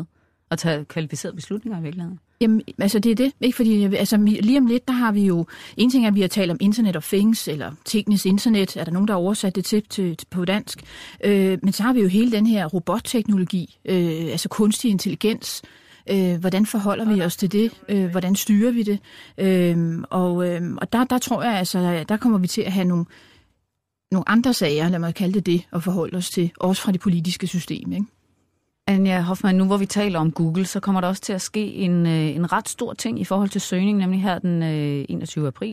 at tage kvalificerede beslutninger i virkeligheden? Jamen, altså det er det, ikke? Fordi altså, lige om lidt, der har vi jo, en ting er, at vi har talt om Internet of Things, eller teknisk internet, er der nogen, der har oversat det til, til, til på dansk, øh, men så har vi jo hele den her robotteknologi, øh, altså kunstig intelligens. Øh, hvordan forholder vi os til det? Øh, hvordan styrer vi det? Øh, og øh, og der, der tror jeg, altså, der kommer vi til at have nogle, nogle andre sager, lad mig kalde det det, at forholde os til, også fra det politiske system, ikke? Anja Hoffmann, nu hvor vi taler om Google, så kommer der også til at ske en, en ret stor ting i forhold til søgning, nemlig her den enogtyvende april.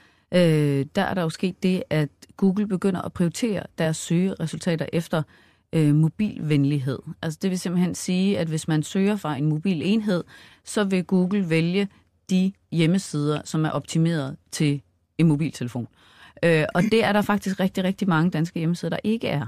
Øh, der er der jo sket det, at Google begynder at prioritere deres søgeresultater efter øh, mobilvenlighed. Altså det vil simpelthen sige, at hvis man søger fra en mobil enhed, så vil Google vælge de hjemmesider, som er optimeret til en mobiltelefon. Øh, og det er der faktisk rigtig, rigtig mange danske hjemmesider, der ikke er.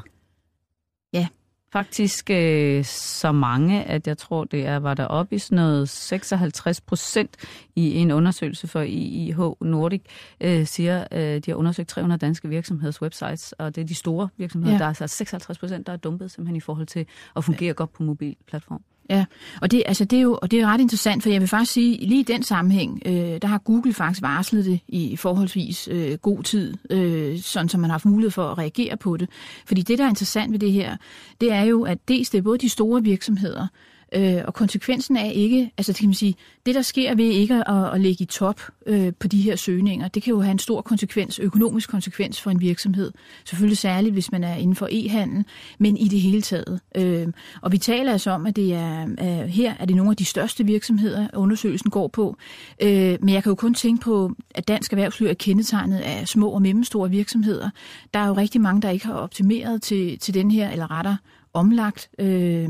Ja. Faktisk øh, så mange, at jeg tror, det er, var der oppe i sådan noget seksoghalvtreds procent i en undersøgelse for I I H Nordic, øh, siger, øh, de har undersøgt tre hundrede danske virksomheders websites, og det er de store virksomheder, ja. Der er altså seksoghalvtreds procent, der er dumpet simpelthen i forhold til at fungere godt på mobilplatform. Ja, og det, altså det er jo og det er ret interessant, for jeg vil faktisk sige, lige i den sammenhæng, øh, der har Google faktisk varslet det i forholdsvis øh, god tid, øh, sådan så man har haft mulighed for at reagere på det. Fordi det, der er interessant ved det her, det er jo, at dels det er både de store virksomheder, øh, og konsekvensen er ikke, altså det kan man sige, det der sker ved ikke at, at lægge i top øh, på de her søgninger, det kan jo have en stor konsekvens, økonomisk konsekvens for en virksomhed. Selvfølgelig særligt, hvis man er inden for e-handel, men i det hele taget. Øh, og vi taler altså om, at det er, øh, her er det nogle af de største virksomheder, undersøgelsen går på. Øh, men jeg kan jo kun tænke på, at dansk erhvervsliv er kendetegnet af små og mellemstore virksomheder. Der er jo rigtig mange, der ikke har optimeret til, til den her, eller rettere omlagt øh,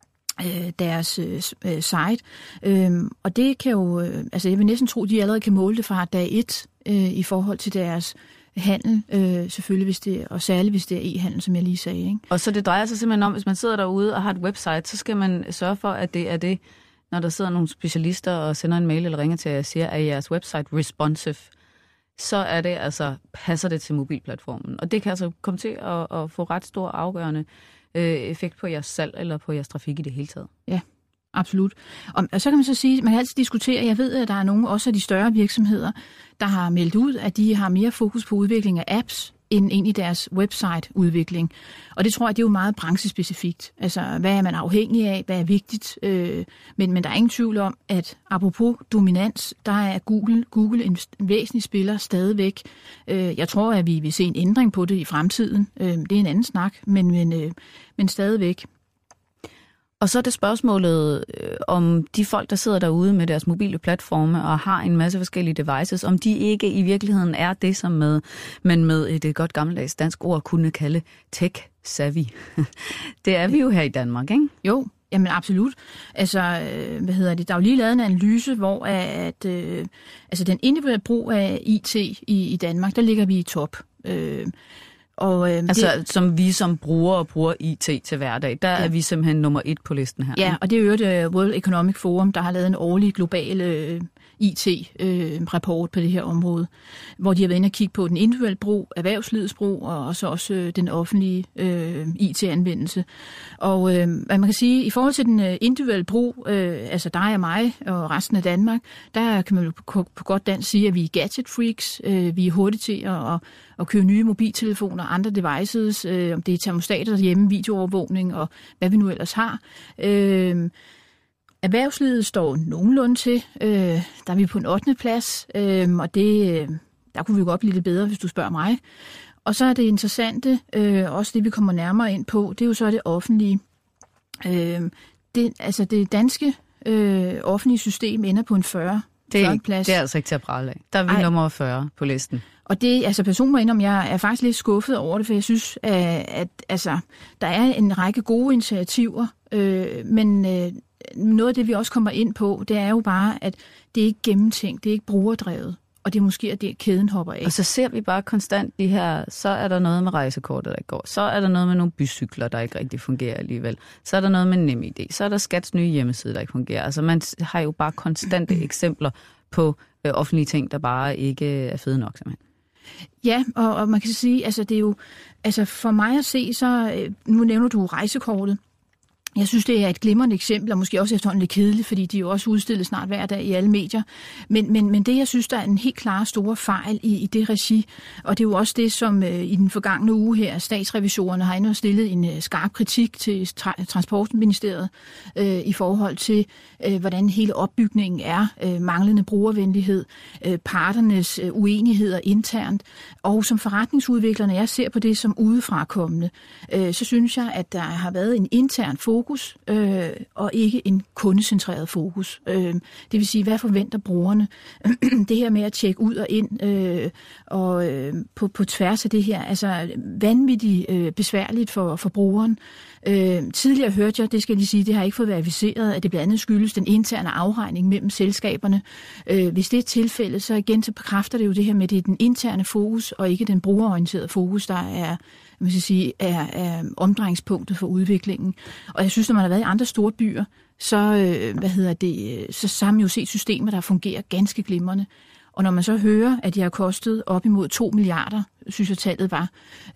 deres øh, site. Øhm, og det kan jo, øh, altså jeg vil næsten tro, at de allerede kan måle det fra dag et øh, i forhold til deres handel, øh, selvfølgelig, hvis det, og særligt hvis det er e-handel, som jeg lige sagde. Ikke? Og så det drejer sig simpelthen om, hvis man sidder derude og har et website, så skal man sørge for, at det er det, når der sidder nogle specialister og sender en mail eller ringer til jer og siger, at jeres website responsive, så er det altså, passer det til mobilplatformen. Og det kan altså komme til at, at få ret stor afgørende effekt på jeres salg eller på jeres trafik i det hele taget. Ja, absolut. Og, og så kan man så sige, man kan altid diskutere, jeg ved, at der er nogle også af de større virksomheder, der har meldt ud, at de har mere fokus på udvikling af apps, end ind i deres website-udvikling. Og det tror jeg, det er jo meget branchespecifikt. Altså, hvad er man afhængig af? Hvad er vigtigt? Øh, men, men der er ingen tvivl om, at apropos dominans, der er Google, Google en, en væsentlig spiller stadigvæk. Øh, jeg tror, at vi vil se en ændring på det i fremtiden. Øh, det er en anden snak, men, men, øh, men stadigvæk. Og så er det spørgsmålet øh, om de folk, der sidder derude med deres mobile platforme og har en masse forskellige devices, om de ikke i virkeligheden er det, som med, man med et godt gammeldags dansk ord kunne kalde tech-savvy. Det er vi jo her i Danmark, ikke? Jo, jamen absolut. Altså, øh, hvad hedder det? Der er jo lige lavet en analyse, hvor at, øh, altså den individuelle brug af I T i, i Danmark, der ligger vi i top. Øh, Og, øh, altså, det, som vi som brugere bruger I T til hverdag, der ja. er vi simpelthen nummer et på listen her. Ja, og det er jo det World Economic Forum, der har lavet en årlig global øh, I T-rapport øh, på det her område, hvor de har været inde og kigge på den individuelle brug, erhvervslivets brug, og, og så også øh, den offentlige øh, I T-anvendelse. Og øh, hvad man kan sige, i forhold til den øh, individuelle brug, øh, altså dig og mig og resten af Danmark, der kan man jo på, på godt dansk sige, at vi er gadget freaks, øh, vi er hurtige til at, at, at købe nye mobiltelefoner, andre devices, øh, om det er termostater derhjemme, videoovervågning og hvad vi nu ellers har. Øh, erhvervslivet står nogenlunde til. Øh, der er vi på en ottende plads, øh, og det, øh, der kunne vi godt blive lidt bedre, hvis du spørger mig. Og så er det interessante, øh, også det vi kommer nærmere ind på, det er jo så det offentlige. Øh, det, altså det danske øh, offentlige system ender på en fyrre plads. Det er altså ikke til at prale af. Der er vi Ej. nummer fyrre på listen. Og det, altså personligt indom, jeg er faktisk lidt skuffet over det, for jeg synes, at, at altså, der er en række gode initiativer, øh, men øh, noget af det, vi også kommer ind på, det er jo bare, at det er ikke gennemtænkt, det er ikke brugerdrevet, og det er måske, at det kæden hopper af. Og så ser vi bare konstant de her, så er der noget med rejsekortet, der ikke går, så er der noget med nogle bycykler, der ikke rigtig fungerer alligevel, så er der noget med NemID, så er der Skats nye hjemmeside, der ikke fungerer. Altså man har jo bare konstante eksempler på øh, offentlige ting, der bare ikke er fede nok, simpelthen. Ja, og, og man kan sige, altså det er jo, altså for mig at se, så, nu nævner du rejsekortet, Jeg synes, det er et glimrende eksempel, og måske også efterhånden lidt kedeligt, fordi de er jo også udstillet snart hver dag i alle medier. Men, men, men det, jeg synes, der er en helt klar store fejl i, i det regi, og det er jo også det, som øh, i den forgangne uge her, statsrevisorerne har endnu stillet en øh, skarp kritik til tra- Transportministeriet øh, i forhold til, øh, hvordan hele opbygningen er, øh, manglende brugervenlighed, øh, parternes øh, uenigheder internt, og som forretningsudviklerne, jeg ser på det som udefrakommende, øh, så synes jeg, at der har været en intern fokus, fokus, øh, og ikke en kundecentreret fokus. Øh, det vil sige, hvad forventer brugerne? Det her med at tjekke ud og ind øh, og øh, på, på tværs af det her, altså vanvittigt øh, besværligt for, for brugeren. Øh, tidligere hørte jeg, det skal jeg lige sige, det har ikke fået verificeret, at det blandt andet skyldes den interne afregning mellem selskaberne. Øh, hvis det er tilfældet, så igen så bekræfter det jo det her med, at det er den interne fokus, og ikke den brugerorienterede fokus, der er man skal sige, er, er omdrejningspunktet for udviklingen. Og jeg synes, når man har været i andre store byer, så, øh, hvad hedder det, så har man jo set systemer, der fungerer ganske glimrende. Og når man så hører, at de har kostet op imod to milliarder, synes jeg tallet var,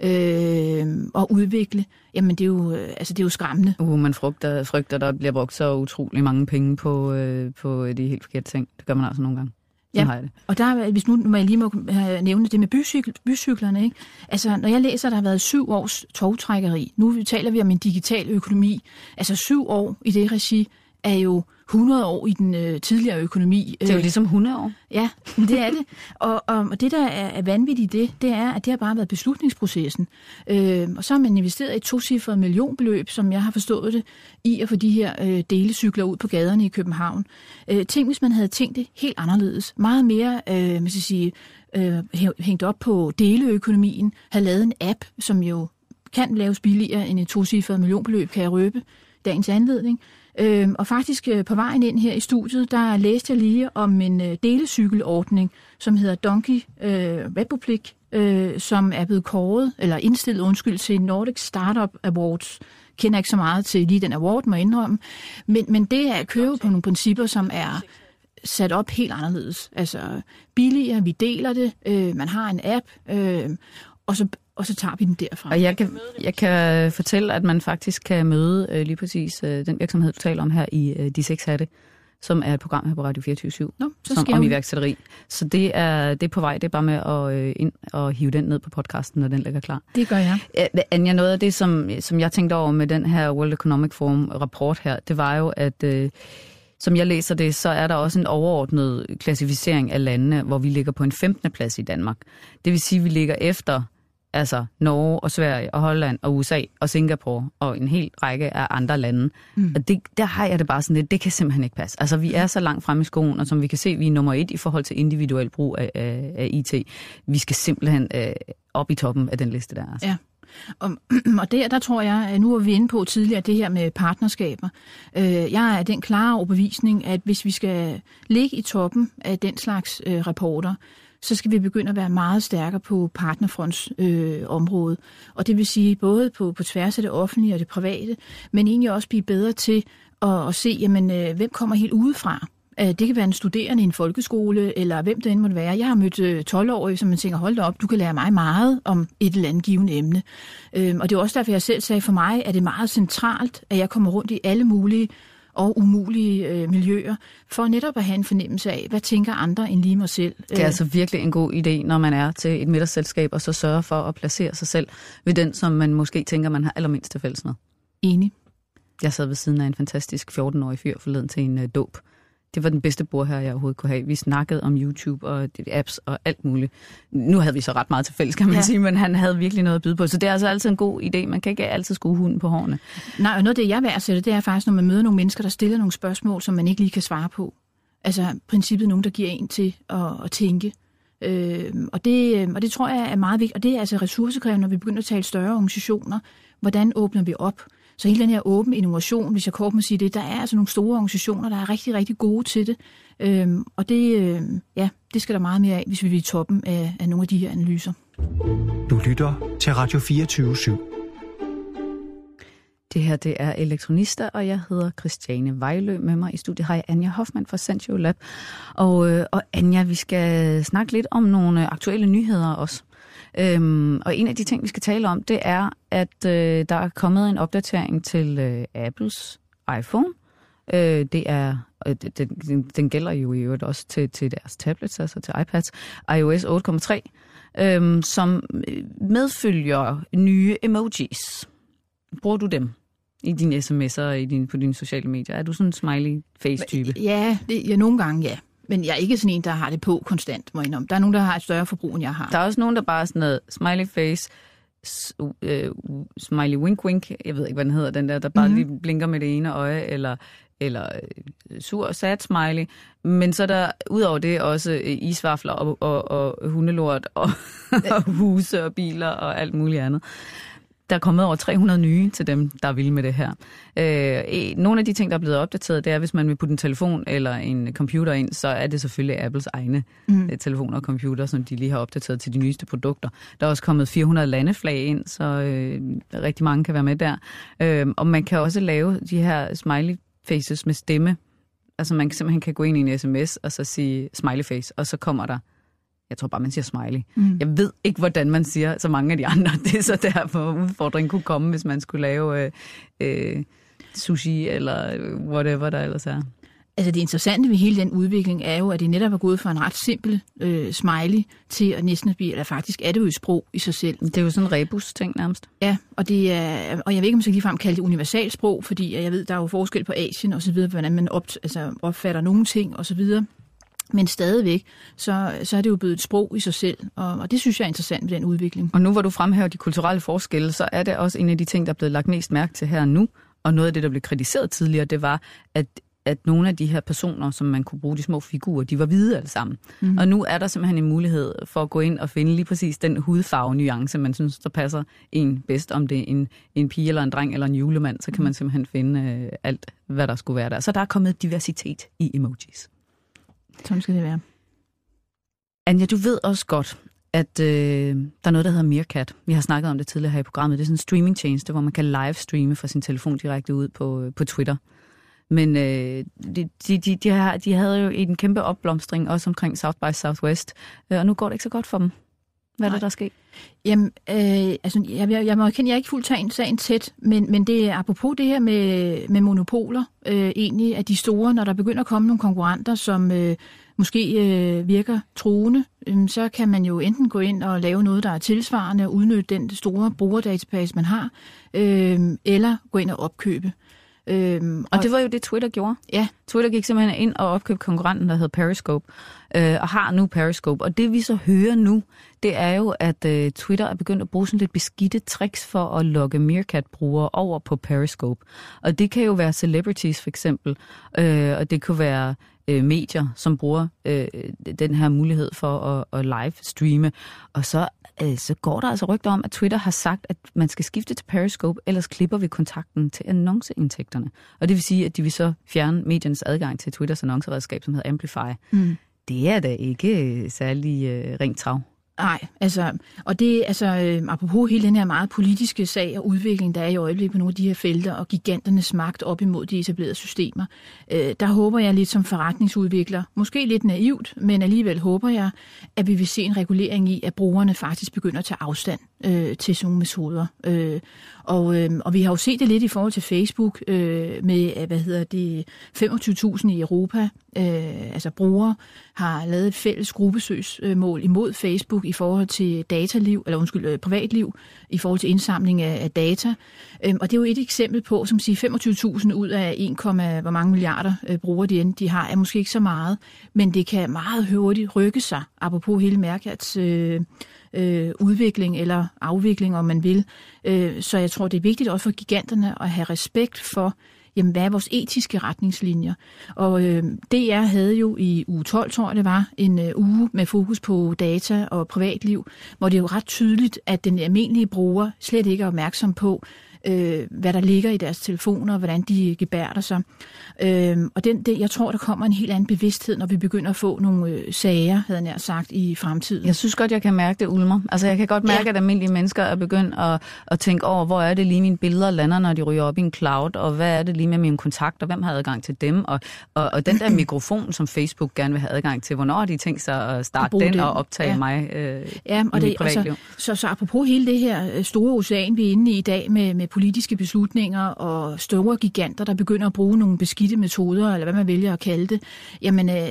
øh, at udvikle, jamen det er jo, altså det er jo skræmmende. Uh, man frygter, frygter, der bliver brugt så utrolig mange penge på, øh, på de helt forkerte ting. Det gør man altså nogle gange. Ja, og der, hvis nu når jeg lige må nævne det med bycykel, bycyklerne, ikke? Altså, når jeg læser, at der har været syv års togtrækkeri, nu taler vi om en digital økonomi, altså syv år i det regi er jo hundrede år i den øh, tidligere økonomi. Det er jo ligesom hundrede år. Ja, det er det. Og, og, og det, der er, er vanvittigt i det, det er, at det har bare været beslutningsprocessen. Øh, og så har man investeret et tocifret millionbeløb, som jeg har forstået det, i at få de her øh, delecykler ud på gaderne i København. Øh, tænk, hvis man havde tænkt det helt anderledes. Meget mere, øh, man skal sige, øh, hængt op på deleøkonomien, havde lavet en app, som jo kan laves billigere end et tocifret millionbeløb, kan jeg røbe dagens anledning. Øh, og faktisk øh, på vejen ind her i studiet, der læste jeg lige om en øh, delecykelordning, som hedder Donkey øh, Republic, øh, som er blevet kåret, eller indstillet, undskyld, til Nordic Startup Awards. Jeg kender ikke så meget til lige den award, må jeg indrømme. Men, men det er at købe på nogle principper, som er sat op helt anderledes. Altså billigere, vi deler det, øh, man har en app, øh, og så og så tager vi den derfra. Og jeg kan, jeg kan fortælle, at man faktisk kan møde øh, lige præcis øh, den virksomhed, du taler om her i øh, De Seks Hatte, som er et program her på Radio fireogtyve syv, Nå, så som, om iværksætteri. Så det er, det er på vej, det er bare med at øh, ind og hive den ned på podcasten, når den ligger klar. Det gør jeg. Æ, Anja, noget af det, som, som jeg tænkte over med den her World Economic Forum-rapport her, det var jo, at øh, som jeg læser det, så er der også en overordnet klassificering af landene, hvor vi ligger på en femtende plads i Danmark. Det vil sige, at vi ligger efter altså Norge og Sverige og Holland og U S A og Singapore og en hel række af andre lande. Mm. Og det, der har jeg det bare sådan lidt, det kan simpelthen ikke passe. Altså vi er så langt fremme i skoen, og som vi kan se, vi er nummer et i forhold til individuel brug af, af, af I T. Vi skal simpelthen øh, op i toppen af den liste der. Altså. Ja. Og, og der, der tror jeg, nu var vi inde på tidligere det her med partnerskaber. Øh, jeg er den klare overbevisning, at hvis vi skal ligge i toppen af den slags øh, rapporter, så skal vi begynde at være meget stærkere på partnerfrontsområdet. Øh, og det vil sige både på, på tværs af det offentlige og det private, men egentlig også blive bedre til at, at se, jamen, øh, hvem kommer helt udefra. Øh, det kan være en studerende i en folkeskole, eller hvem det end måtte være. Jeg har mødt øh, tolv-årige, som man tænker, hold da op, du kan lære mig meget om et eller andet givende emne. Øh, og det er også derfor, jeg selv sagde, for mig er det meget centralt, at jeg kommer rundt i alle mulige og umulige øh, miljøer, for netop at have en fornemmelse af, hvad tænker andre end lige mig selv. Det er altså virkelig en god idé, når man er til et middagsselskab, og så sørge for at placere sig selv ved den, som man måske tænker, man har allermindst til fælles med. Enig. Jeg sad ved siden af en fantastisk fjorten-årig fyr forleden til en uh, dåb. Det var den bedste bordherre, jeg overhovedet kunne have. Vi snakkede om YouTube og apps og alt muligt. Nu havde vi så ret meget til fælles, kan man ja. sige, men han havde virkelig noget at byde på. Så det er altså altid en god idé. Man kan ikke altid skue hunden på hårene. Nej, og noget af det, jeg værdsætter, det er faktisk, når man møder nogle mennesker, der stiller nogle spørgsmål, som man ikke lige kan svare på. Altså princippet nogen, der giver en til at, at tænke. Øh, og, det, og det tror jeg er meget vigtigt. Og det er altså ressourcekrævende, når vi begynder at tale større organisationer. Hvordan åbner vi op? Så hele den her åben innovation, hvis jeg kort må sige det, der er altså nogle store organisationer, der er rigtig, rigtig gode til det. Øhm, og det, øh, ja, det skal der meget mere af, hvis vi vil i toppen af, af nogle af de her analyser. Du lytter til Radio fireogtyve syv. Det her, det er Elektronista, og jeg hedder Christiane Vejlø. Med mig i studiet har jeg Anja Hoffmann fra Sensio Lab. Og, og Anja, vi skal snakke lidt om nogle aktuelle nyheder også. Øhm, og en af de ting, vi skal tale om, det er, at øh, der er kommet en opdatering til øh, Apples iPhone. Øh, det er, øh, den, den gælder jo i øvrigt også til, til deres tablets, altså til iPads, iOS otte komma tre, øh, som medfølger nye emojis. Bruger du dem i dine sms'er og i din, på dine sociale medier? Er du sådan en smiley face-type? Ja, det, ja, nogle gange ja. Men jeg er ikke sådan en, der har det på konstant, må jeg indrømme. Der er nogen, der har et større forbrug, end jeg har. Der er også nogen, der bare er sådan noget smiley face, uh, smiley wink wink, jeg ved ikke, hvad den hedder, den der, der bare mm-hmm. lige blinker med det ene øje, eller, eller uh, sur og sad smiley. Men så er der udover det også uh, isvafler og, og, og hundelort og, og huse og biler og alt muligt andet. Der er kommet over tre hundrede nye til dem, der er vilde med det her. Øh, nogle af de ting, der er blevet opdateret, det er, hvis man vil putte en telefon eller en computer ind, så er det selvfølgelig Apples egne mm. telefoner og computer, som de lige har opdateret til de nyeste produkter. Der er også kommet fire hundrede landeflag ind, så øh, rigtig mange kan være med der. Øh, og man kan også lave de her smiley faces med stemme. Altså man simpelthen kan gå ind i en sms og så sige smiley face, og så kommer der, jeg tror bare, man siger smiley. Mm. Jeg ved ikke, hvordan man siger så mange af de andre. Det er så derfor, udfordringen kunne komme, hvis man skulle lave øh, øh, sushi eller whatever der ellers er. Altså det interessante ved hele den udvikling er jo, at det netop er gået fra en ret simpel øh, smiley til at næsten blive, eller faktisk er det jo et sprog i sig selv. Det er jo sådan en rebus-ting nærmest. Ja, og, det er, og jeg ved ikke, om jeg skal ligefrem kalde det universalsprog, fordi jeg ved, der er jo forskel på Asien og så videre, hvordan man op, altså, opfatter nogle ting og så videre. Men stadigvæk, så, så er det jo blevet et sprog i sig selv, og, og det synes jeg er interessant ved den udvikling. Og nu hvor du fremhæver de kulturelle forskelle, så er det også en af de ting, der er blevet lagt mest mærke til her nu, og noget af det, der blev kritiseret tidligere, det var, at, at nogle af de her personer, som man kunne bruge, de små figurer, de var hvide alle sammen. Mm. Og nu er der simpelthen en mulighed for at gå ind og finde lige præcis den hudfarve-nuance, man synes, der passer en bedst, om det er en, en pige eller en dreng eller en julemand, så kan man simpelthen finde øh, alt, hvad der skulle være der. Så der er kommet diversitet i emojis. Sådan skal det være. Anja, du ved også godt, at øh, der er noget, der hedder Meerkat. Vi har snakket om det tidligere her i programmet. Det er sådan en streamingtjeneste, hvor man kan livestreame fra sin telefon direkte ud på, på Twitter. Men øh, de, de, de, de, har, de havde jo en kæmpe opblomstring også omkring South by Southwest, øh, og nu går det ikke så godt for dem. Hvad er det, der sker? Jamen, øh, altså, jeg, jeg, jeg må erkende, jeg er ikke fuldt taget sagen tæt, men, men det er apropos det her med, med monopoler, øh, egentlig, at de store, når der begynder at komme nogle konkurrenter, som øh, måske øh, virker truende, øh, så kan man jo enten gå ind og lave noget, der er tilsvarende, og udnytte den store brugerdatabase, man har, øh, eller gå ind og opkøbe. Øhm, og, og det var jo det, Twitter gjorde. Ja. Twitter gik simpelthen ind og opkøbte konkurrenten, der hed Periscope, øh, og har nu Periscope. Og det vi så hører nu, det er jo, at øh, Twitter er begyndt at bruge sådan lidt beskidte tricks for at lokke Meerkat-brugere over på Periscope. Og det kan jo være celebrities for eksempel, øh, og det kan være øh, medier, som bruger øh, den her mulighed for at, at live-streame. Og så så går der altså rygter om, at Twitter har sagt, at man skal skifte til Periscope, ellers klipper vi kontakten til annonceindtægterne. Og det vil sige, at de vil så fjerne mediernes adgang til Twitters annonceredskab, som hedder Amplify. Mm. Det er da ikke særlig øh, ringt trav. Nej, altså, og det altså øh, apropos hele den her meget politiske sag og udvikling, der er i øjeblikket på nogle af de her felter, og giganternes magt op imod de etablerede systemer, øh, der håber jeg lidt som forretningsudvikler, måske lidt naivt, men alligevel håber jeg, at vi vil se en regulering i, at brugerne faktisk begynder at tage afstand øh, til sådan nogle metoder. Øh, og, øh, og vi har jo set det lidt i forhold til Facebook øh, med, hvad hedder det, femogtyve tusind i Europa, øh, altså brugere har lavet et fælles gruppesøgsmål imod Facebook i forhold til dataliv, eller undskyld, privatliv, i forhold til indsamling af, af data. Øhm, og det er jo et eksempel på, som siger, femogtyve tusind ud af en, hvor mange milliarder øh, brugere de end de har, er måske ikke så meget, men det kan meget hurtigt rykke sig, apropos hele Meerkats øh, øh, udvikling eller afvikling, om man vil. Øh, så jeg tror, det er vigtigt også for giganterne at have respekt for, jamen, hvad er vores etiske retningslinjer? Og øh, D R havde jo i uge tolv, tror jeg det var, en øh, uge med fokus på data og privatliv, hvor det er jo ret tydeligt, at den almindelige bruger slet ikke er opmærksom på, øh, hvad der ligger i deres telefoner, og hvordan de gebærder sig. Øh, og den, det, jeg tror, der kommer en helt anden bevidsthed, når vi begynder at få nogle øh, sager, havde jeg nær sagt, i fremtiden. Jeg synes godt, jeg kan mærke det, Ulmer. Altså, jeg kan godt mærke, ja. at almindelige mennesker er begyndt at, at tænke over, hvor er det lige mine billeder lander, når de ryger op i en cloud, og hvad er det lige med mine kontakter, hvem har adgang til dem, og, og, og den der mikrofon, som Facebook gerne vil have adgang til, hvornår har de tænkt sig at starte den, den og optage ja. mig øh, ja, og i det, mit privatliv? Altså, så, så apropos hele det her store ocean, vi er inde i i dag, med, med politiske beslutninger og store giganter, der begynder at bruge nogle beskidte metoder, eller hvad man vælger at kalde det, jamen... Øh,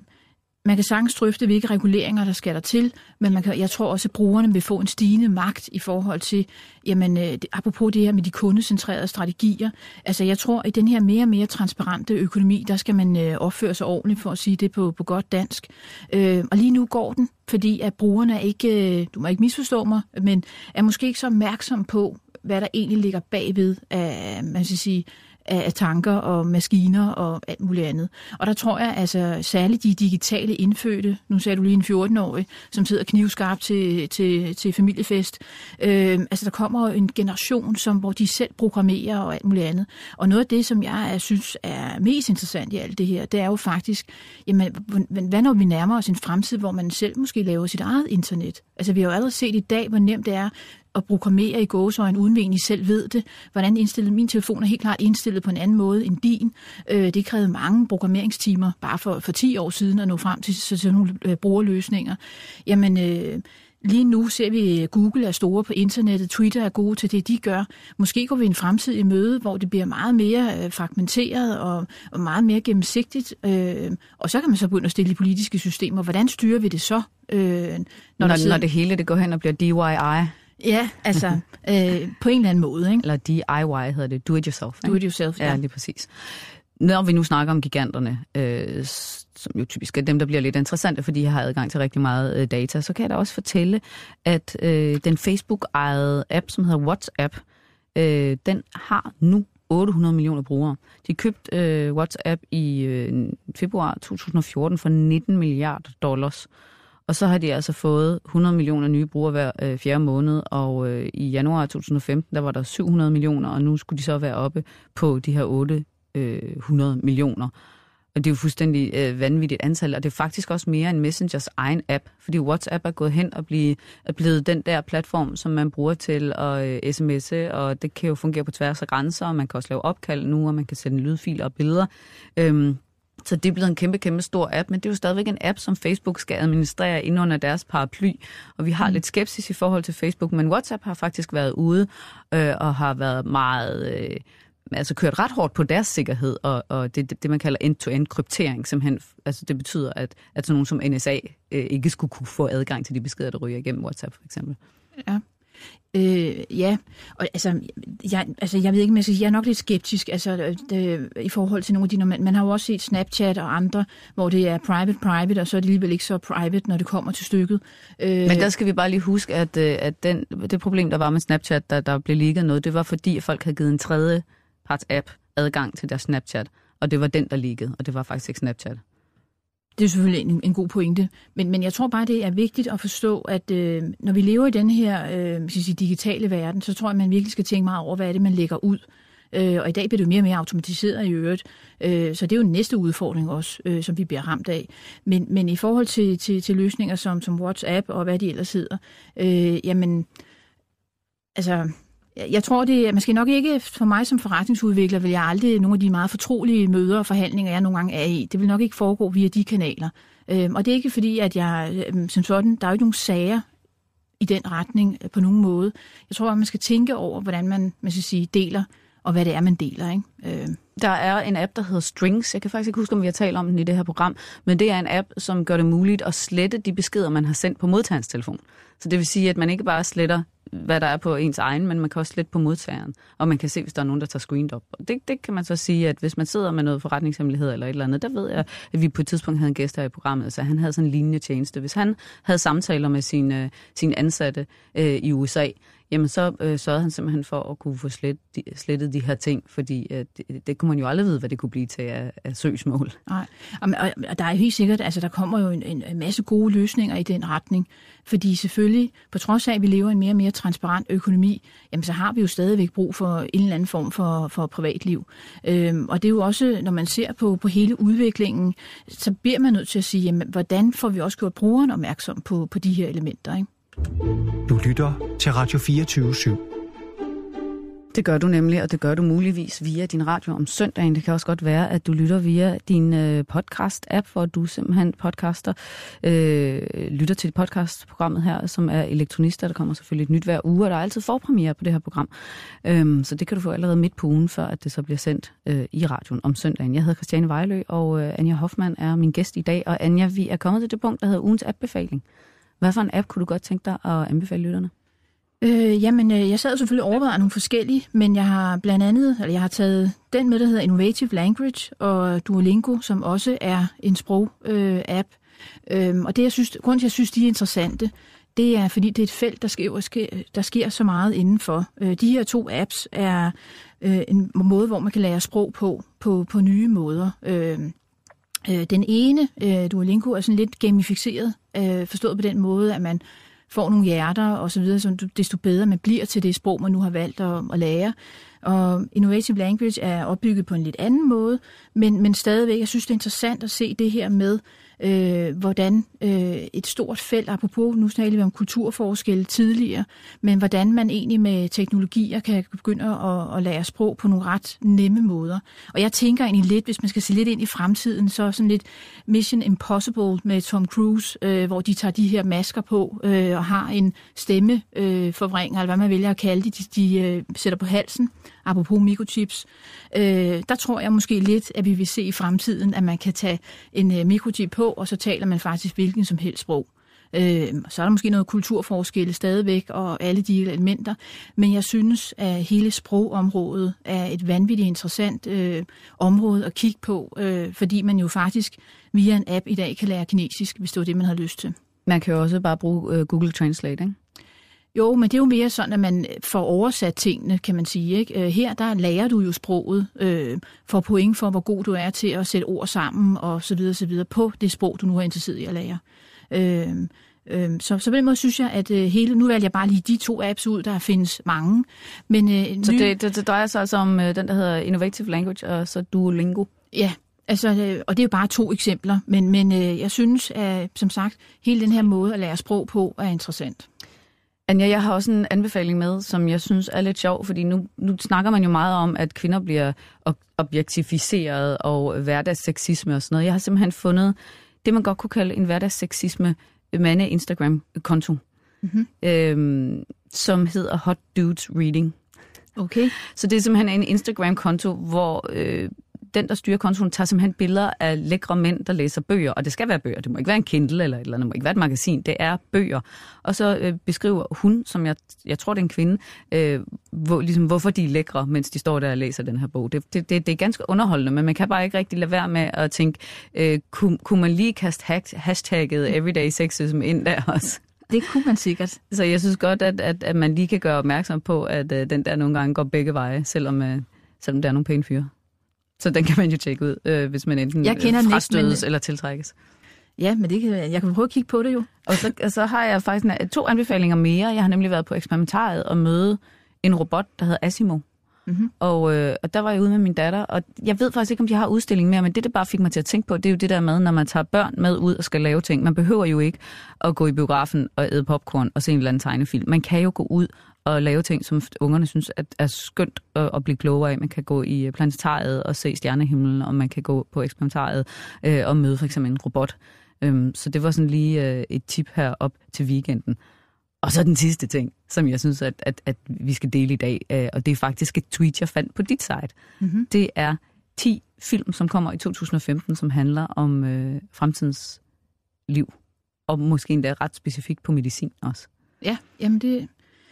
Man kan sagtens drøfte, hvilke reguleringer, der skal der til, men man kan, jeg tror også, at brugerne vil få en stigende magt i forhold til, jamen, øh, apropos det her med de kundecentrerede strategier. Altså, jeg tror, at i den her mere og mere transparente økonomi, der skal man øh, opføre sig ordentligt, for at sige det på, på godt dansk. Øh, og lige nu går den, fordi at brugerne er ikke, øh, du må ikke misforstå mig, men er måske ikke så opmærksom på, hvad der egentlig ligger bagved af, man skal sige, af tanker og maskiner og alt muligt andet. Og der tror jeg, altså særligt de digitale indfødte, nu sagde du lige en fjorten-årig, som sidder knivskarp til, til, til familiefest, øh, altså der kommer en generation, som, hvor de selv programmerer og alt muligt andet. Og noget af det, som jeg synes er mest interessant i alt det her, det er jo faktisk, jamen, hvad når vi nærmer os en fremtid, hvor man selv måske laver sit eget internet? Altså vi har jo allerede set i dag, hvor nemt det er at programmere i gåseøjne, uden vi egentlig selv ved det. Hvordan indstillet min telefon er helt klart indstillet på en anden måde end din. Øh, det krævede mange programmeringstimer, bare for, for ti år siden, at nå frem til sådan nogle øh, brugerløsninger. Jamen, øh, lige nu ser vi, Google er store på internettet, Twitter er gode til det, de gør. Måske går vi en fremtid i møde, hvor det bliver meget mere øh, fragmenteret og, og meget mere gennemsigtigt. Øh, og så kan man så begynde at stille de politiske systemer. Hvordan styrer vi det så? Øh, når, når, sidder... når det hele det går hen og bliver D I Y? Ja, altså øh, på en eller anden måde, ikke? Eller D I Y hedder det, do it yourself. Ikke? Do it yourself, ja. Ja, lige præcis. Når vi nu snakker om giganterne, øh, som jo typisk er dem, der bliver lidt interessante, fordi de har adgang til rigtig meget øh, data, så kan jeg da også fortælle, at øh, den Facebook-ejede app, som hedder WhatsApp, øh, den har nu otte hundrede millioner brugere. De købte øh, WhatsApp i øh, februar to tusind og fjorten for nitten milliarder dollars. Og så har de altså fået hundrede millioner nye brugere hver øh, fjerde måned, og øh, i januar to tusind og femten, der var der syv hundrede millioner, og nu skulle de så være oppe på de her otte hundrede millioner. Og det er jo fuldstændig øh, vanvittigt antal, og det er faktisk også mere end Messengers egen app, fordi WhatsApp er gået hen og blive, er blevet den der platform, som man bruger til at øh, sms'e, og det kan jo fungere på tværs af grænser, og man kan også lave opkald nu, og man kan sende lydfiler og billeder. Øhm, Så det er blevet en kæmpe, kæmpe stor app, men det er jo stadigvæk en app, som Facebook skal administrere ind under deres paraply. Og vi har mm. lidt skepsis i forhold til Facebook, men WhatsApp har faktisk været ude øh, og har været meget, øh, altså kørt ret hårdt på deres sikkerhed, og, og det, det, det man kalder end-to-end kryptering, simpelthen, altså det betyder, at, at sådan nogen som N S A øh, ikke skulle kunne få adgang til de beskeder, der ryger igennem WhatsApp, for eksempel. Ja. Øh, ja, og altså jeg, altså, jeg ved ikke, men jeg, jeg er nok lidt skeptisk altså, det, i forhold til nogle af de, man, man har jo også set Snapchat og andre, hvor det er private-private, og så er det alligevel ikke så private, når det kommer til stykket. Øh, men der skal vi bare lige huske, at, at den, det problem, der var med Snapchat, der, der blev leaget noget, det var fordi, at folk havde givet en tredje parts app adgang til deres Snapchat, og det var den, der leakede, og det var faktisk ikke Snapchat. Det er selvfølgelig en, en god pointe, men, men jeg tror bare, det er vigtigt at forstå, at øh, når vi lever i den her øh, sige, digitale verden, så tror jeg, at man virkelig skal tænke meget over, hvad er det, man lægger ud. Øh, og i dag bliver det jo mere og mere automatiseret i øvrigt, øh, så det er jo den næste udfordring også, øh, som vi bliver ramt af. Men, men i forhold til, til, til løsninger som, som WhatsApp og hvad de ellers hedder, øh, jamen, altså... Jeg tror, det man skal nok ikke, for mig som forretningsudvikler, vil jeg aldrig nogle af de meget fortrolige møder og forhandlinger, jeg nogle gange er i, det vil nok ikke foregå via de kanaler. Øhm, og det er ikke fordi, at jeg øhm, som sådan, der er jo ikke nogen sager i den retning øh, på nogen måde. Jeg tror, at man skal tænke over, hvordan man, man skal sige, deler, og hvad det er, man deler, ikke? Øh. Der er en app, der hedder Strings. Jeg kan faktisk ikke huske, om vi har talt om den i det her program, men det er en app, som gør det muligt at slette de beskeder, man har sendt på modtagerens telefon. Så det vil sige, at man ikke bare sletter, hvad der er på ens egen, men man kan også slette på modtageren. Og man kan se, hvis der er nogen, der tager screened op. Og det, det kan man så sige, at hvis man sidder med noget forretningshemmelighed eller et eller andet, der ved jeg, at vi på et tidspunkt havde en gæst her i programmet, så han havde sådan en lignende tjeneste. Hvis han havde samtaler med sine, sine ansatte øh, i U S A, jamen så øh, sørgede han simpelthen for at kunne få slet, de, slettet de her ting, fordi øh, det, det kunne man jo aldrig vide, hvad det kunne blive til af, af søgsmål. Nej, og der er helt sikkert, altså der kommer jo en, en masse gode løsninger i den retning, fordi selvfølgelig, på trods af, at vi lever i en mere og mere transparent økonomi, jamen så har vi jo stadigvæk brug for en eller anden form for, for privatliv. Øhm, og det er jo også, når man ser på, på hele udviklingen, så bliver man nødt til at sige, jamen hvordan får vi også gjort brugeren opmærksom på, på de her elementer, ikke? Du lytter til Radio fireogtyve syv. Det gør du nemlig, og det gør du muligvis via din radio om søndagen. Det kan også godt være, at du lytter via din øh, podcast-app, hvor du simpelthen podcaster, øh, lytter til podcastprogrammet her, som er Elektronista. Der kommer selvfølgelig et nyt hver uge, og der er altid forpremiere på det her program. Øhm, så det kan du få allerede midt på ugen, før at det så bliver sendt øh, i radioen om søndagen. Jeg hedder Christiane Vejlø, og øh, Anja Hoffmann er min gæst i dag. Og Anja, vi er kommet til det punkt, der hedder ugens app-befaling. Hvad for en app kunne du godt tænke dig at anbefale lytterne? Øh, jamen, øh, jeg sad selvfølgelig overvejet nogle forskellige, men jeg har blandt andet, eller jeg har taget den med, der hedder Innovative Language og Duolingo, som også er en sprog-app. Øh, øh, og det, jeg synes, grund til, at jeg synes, de er interessante, det er, fordi det er et felt, der sker, sker, der sker så meget indenfor. Øh, de her to apps er øh, en måde, hvor man kan lære sprog på, på, på nye måder. Øh, øh, den ene, øh, Duolingo, er sådan lidt gamificeret, øh, forstået på den måde, at man får nogle hjerter og så videre, så desto bedre man bliver til det sprog, man nu har valgt at, at lære. Og Innovative Language er opbygget på en lidt anden måde, men, men stadigvæk, jeg synes, det er interessant at se det her med, øh, hvordan øh, et stort felt, apropos, nu taler vi om kulturforskelle tidligere, men hvordan man egentlig med teknologier kan begynde at, at lære sprog på nogle ret nemme måder. Og jeg tænker egentlig lidt, hvis man skal se lidt ind i fremtiden, så sådan lidt Mission Impossible med Tom Cruise, øh, hvor de tager de her masker på øh, og har en stemmeforvrænger, øh, eller hvad man vælger at kalde det, de, de øh, sætter på halsen. Apropos mikrochips, øh, der tror jeg måske lidt, at vi vil se i fremtiden, at man kan tage en øh, mikrochip på, og så taler man faktisk hvilken som helst sprog. Øh, så er der måske noget kulturforskelle stadigvæk, og alle de elementer, men jeg synes, at hele sprogområdet er et vanvittigt interessant øh, område at kigge på, øh, fordi man jo faktisk via en app i dag kan lære kinesisk, hvis det var det, man har lyst til. Man kan jo også bare bruge øh, Google Translate, ikke? Jo, men det er jo mere sådan, at man får oversat tingene, kan man sige, ikke? Her, der lærer du jo sproget, øh, får point for, hvor god du er til at sætte ord sammen, og så videre, så videre, på det sprog, du nu er interesseret i at lære. Øh, øh, så, så på den måde synes jeg, at øh, hele, nu vælger jeg bare lige de to apps ud, der findes mange. Men, øh, så ny... det, det, det drejer sig altså om øh, den, der hedder Innovative Language, og så Duolingo? Ja, altså, øh, og det er jo bare to eksempler, men, men øh, jeg synes, at som sagt, hele den her måde at lære sprog på er interessant. Anja, jeg har også en anbefaling med, som jeg synes er lidt sjov, fordi nu, nu snakker man jo meget om, at kvinder bliver objektificeret og hverdagsseksisme og sådan noget. Jeg har simpelthen fundet det, man godt kunne kalde en hverdagsseksisme mande Instagram-konto, mm-hmm. øhm, som hedder Hot Dudes Reading. Okay. Så det er simpelthen en Instagram-konto, hvor øh, den, der styrer kontoen, tager simpelthen billeder af lækre mænd, der læser bøger. Og det skal være bøger. Det må ikke være en Kindle eller et eller andet. Det må ikke være et magasin. Det er bøger. Og så øh, beskriver hun, som jeg, jeg tror, det er en kvinde, øh, hvor, ligesom, hvorfor de er lækre, mens de står der og læser den her bog. Det, det, det, det er ganske underholdende, men man kan bare ikke rigtig lade være med at tænke, øh, kunne, kunne man lige kaste hashtagget everyday sexism ind der også? Det kunne man sikkert. Så jeg synes godt, at, at, at man lige kan gøre opmærksom på, at øh, den der nogle gange går begge veje, selvom, øh, selvom der er nogle pæne fyre. Så den kan man jo tjekke ud, øh, hvis man enten frastødes men... eller tiltrækkes. Ja, men det kan, jeg kan prøve at kigge på det jo. Og så, så har jeg faktisk to anbefalinger mere. Jeg har nemlig været på eksperimentariet og møde en robot, der hedder Asimo. Mm-hmm. Og, øh, og der var jeg ude med min datter, og jeg ved faktisk ikke, om de har udstilling mere, men det, der bare fik mig til at tænke på, det er jo det der med, når man tager børn med ud og skal lave ting. Man behøver jo ikke at gå i biografen og æde popcorn og se en eller anden tegnefilm. Man kan jo gå ud og lave ting, som ungerne synes at er skønt at, at blive klogere af. Man kan gå i planetariet og se stjernehimlen, og man kan gå på eksperimentariet øh, og møde for eksempel en robot. Øhm, så det var sådan lige øh, et tip her op til weekenden. Og så den sidste ting, som jeg synes, at, at, at vi skal dele i dag, øh, og det er faktisk et tweet, jeg fandt på dit site. Mm-hmm. Det er ti film, som kommer i to tusind og femten, som handler om øh, fremtidens liv. Og måske endda ret specifikt på medicin også. Ja, jamen det...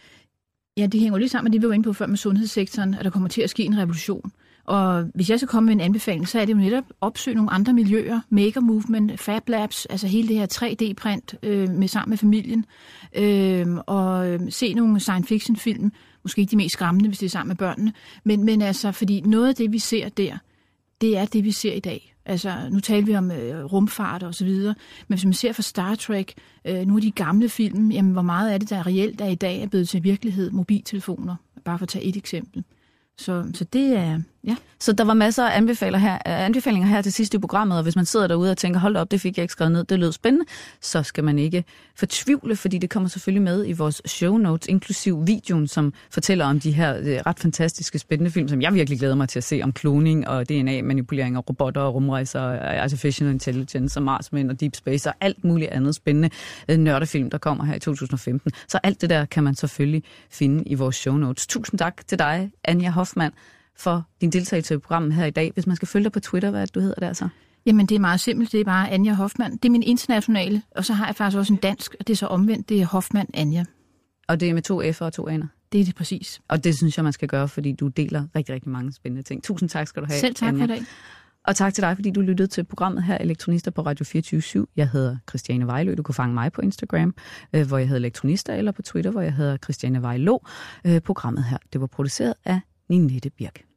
Ja, det hænger jo lidt sammen med det, vi var inde på før med sundhedssektoren, at der kommer til at ske en revolution. Og hvis jeg skal komme med en anbefaling, så er det jo netop opsøge nogle andre miljøer, Maker Movement, Fab Labs, altså hele det her tre D-print øh, med sammen med familien, øh, og øh, se nogle science fiction film, måske ikke de mest skræmmende, hvis det er sammen med børnene, men, men altså, fordi noget af det, vi ser der, det er det, vi ser i dag. Altså, nu taler vi om øh, rumfart og så videre, men hvis man ser for Star Trek, øh, nogle af de gamle film, jamen, hvor meget af det, der reelt er i dag, er blevet til virkelighed, mobiltelefoner, bare for at tage et eksempel. Så, så det er, ja. Så der var masser af anbefalinger her, anbefalinger her til sidst i programmet, og hvis man sidder derude og tænker, hold op, det fik jeg ikke skrevet ned, det lød spændende, så skal man ikke fortvivle, fordi det kommer selvfølgelig med i vores show notes, inklusiv videoen, som fortæller om de her ret fantastiske, spændende film, som jeg virkelig glæder mig til at se, om kloning og D N A-manipulering og robotter og rumrejser og artificial intelligence og Marsmænd og deep space og alt muligt andet spændende nørdefilm, der kommer her i to tusind og femten. Så alt det der kan man selvfølgelig finde i vores show notes. Tusind tak til dig, Anja Hoffmann, for din deltagelse i programmet her i dag. Hvis man skal følge dig på Twitter, hvad du hedder der så? Jamen, det er meget simpelt. Det er bare Anja Hoffmann. Det er min internationale, og så har jeg faktisk også en dansk, og det er så omvendt. Det er Hoffmann Anja. Og det er med to F'er og to N'er? Det er det præcis. Og det synes jeg, man skal gøre, fordi du deler rigtig, rigtig mange spændende ting. Tusind tak skal du have, Selv tak Anja. for i dag. Og tak til dig, fordi du lyttede til programmet her, Elektronister på Radio fireogtyve syv. Jeg hedder Christiane Vejlø. Du kan fange mig på Instagram, øh, hvor jeg hedder Elektronister, eller på Twitter, hvor jeg hedder Christiane Vejlø. Øh, programmet her, det var produceret af Ninette Birk.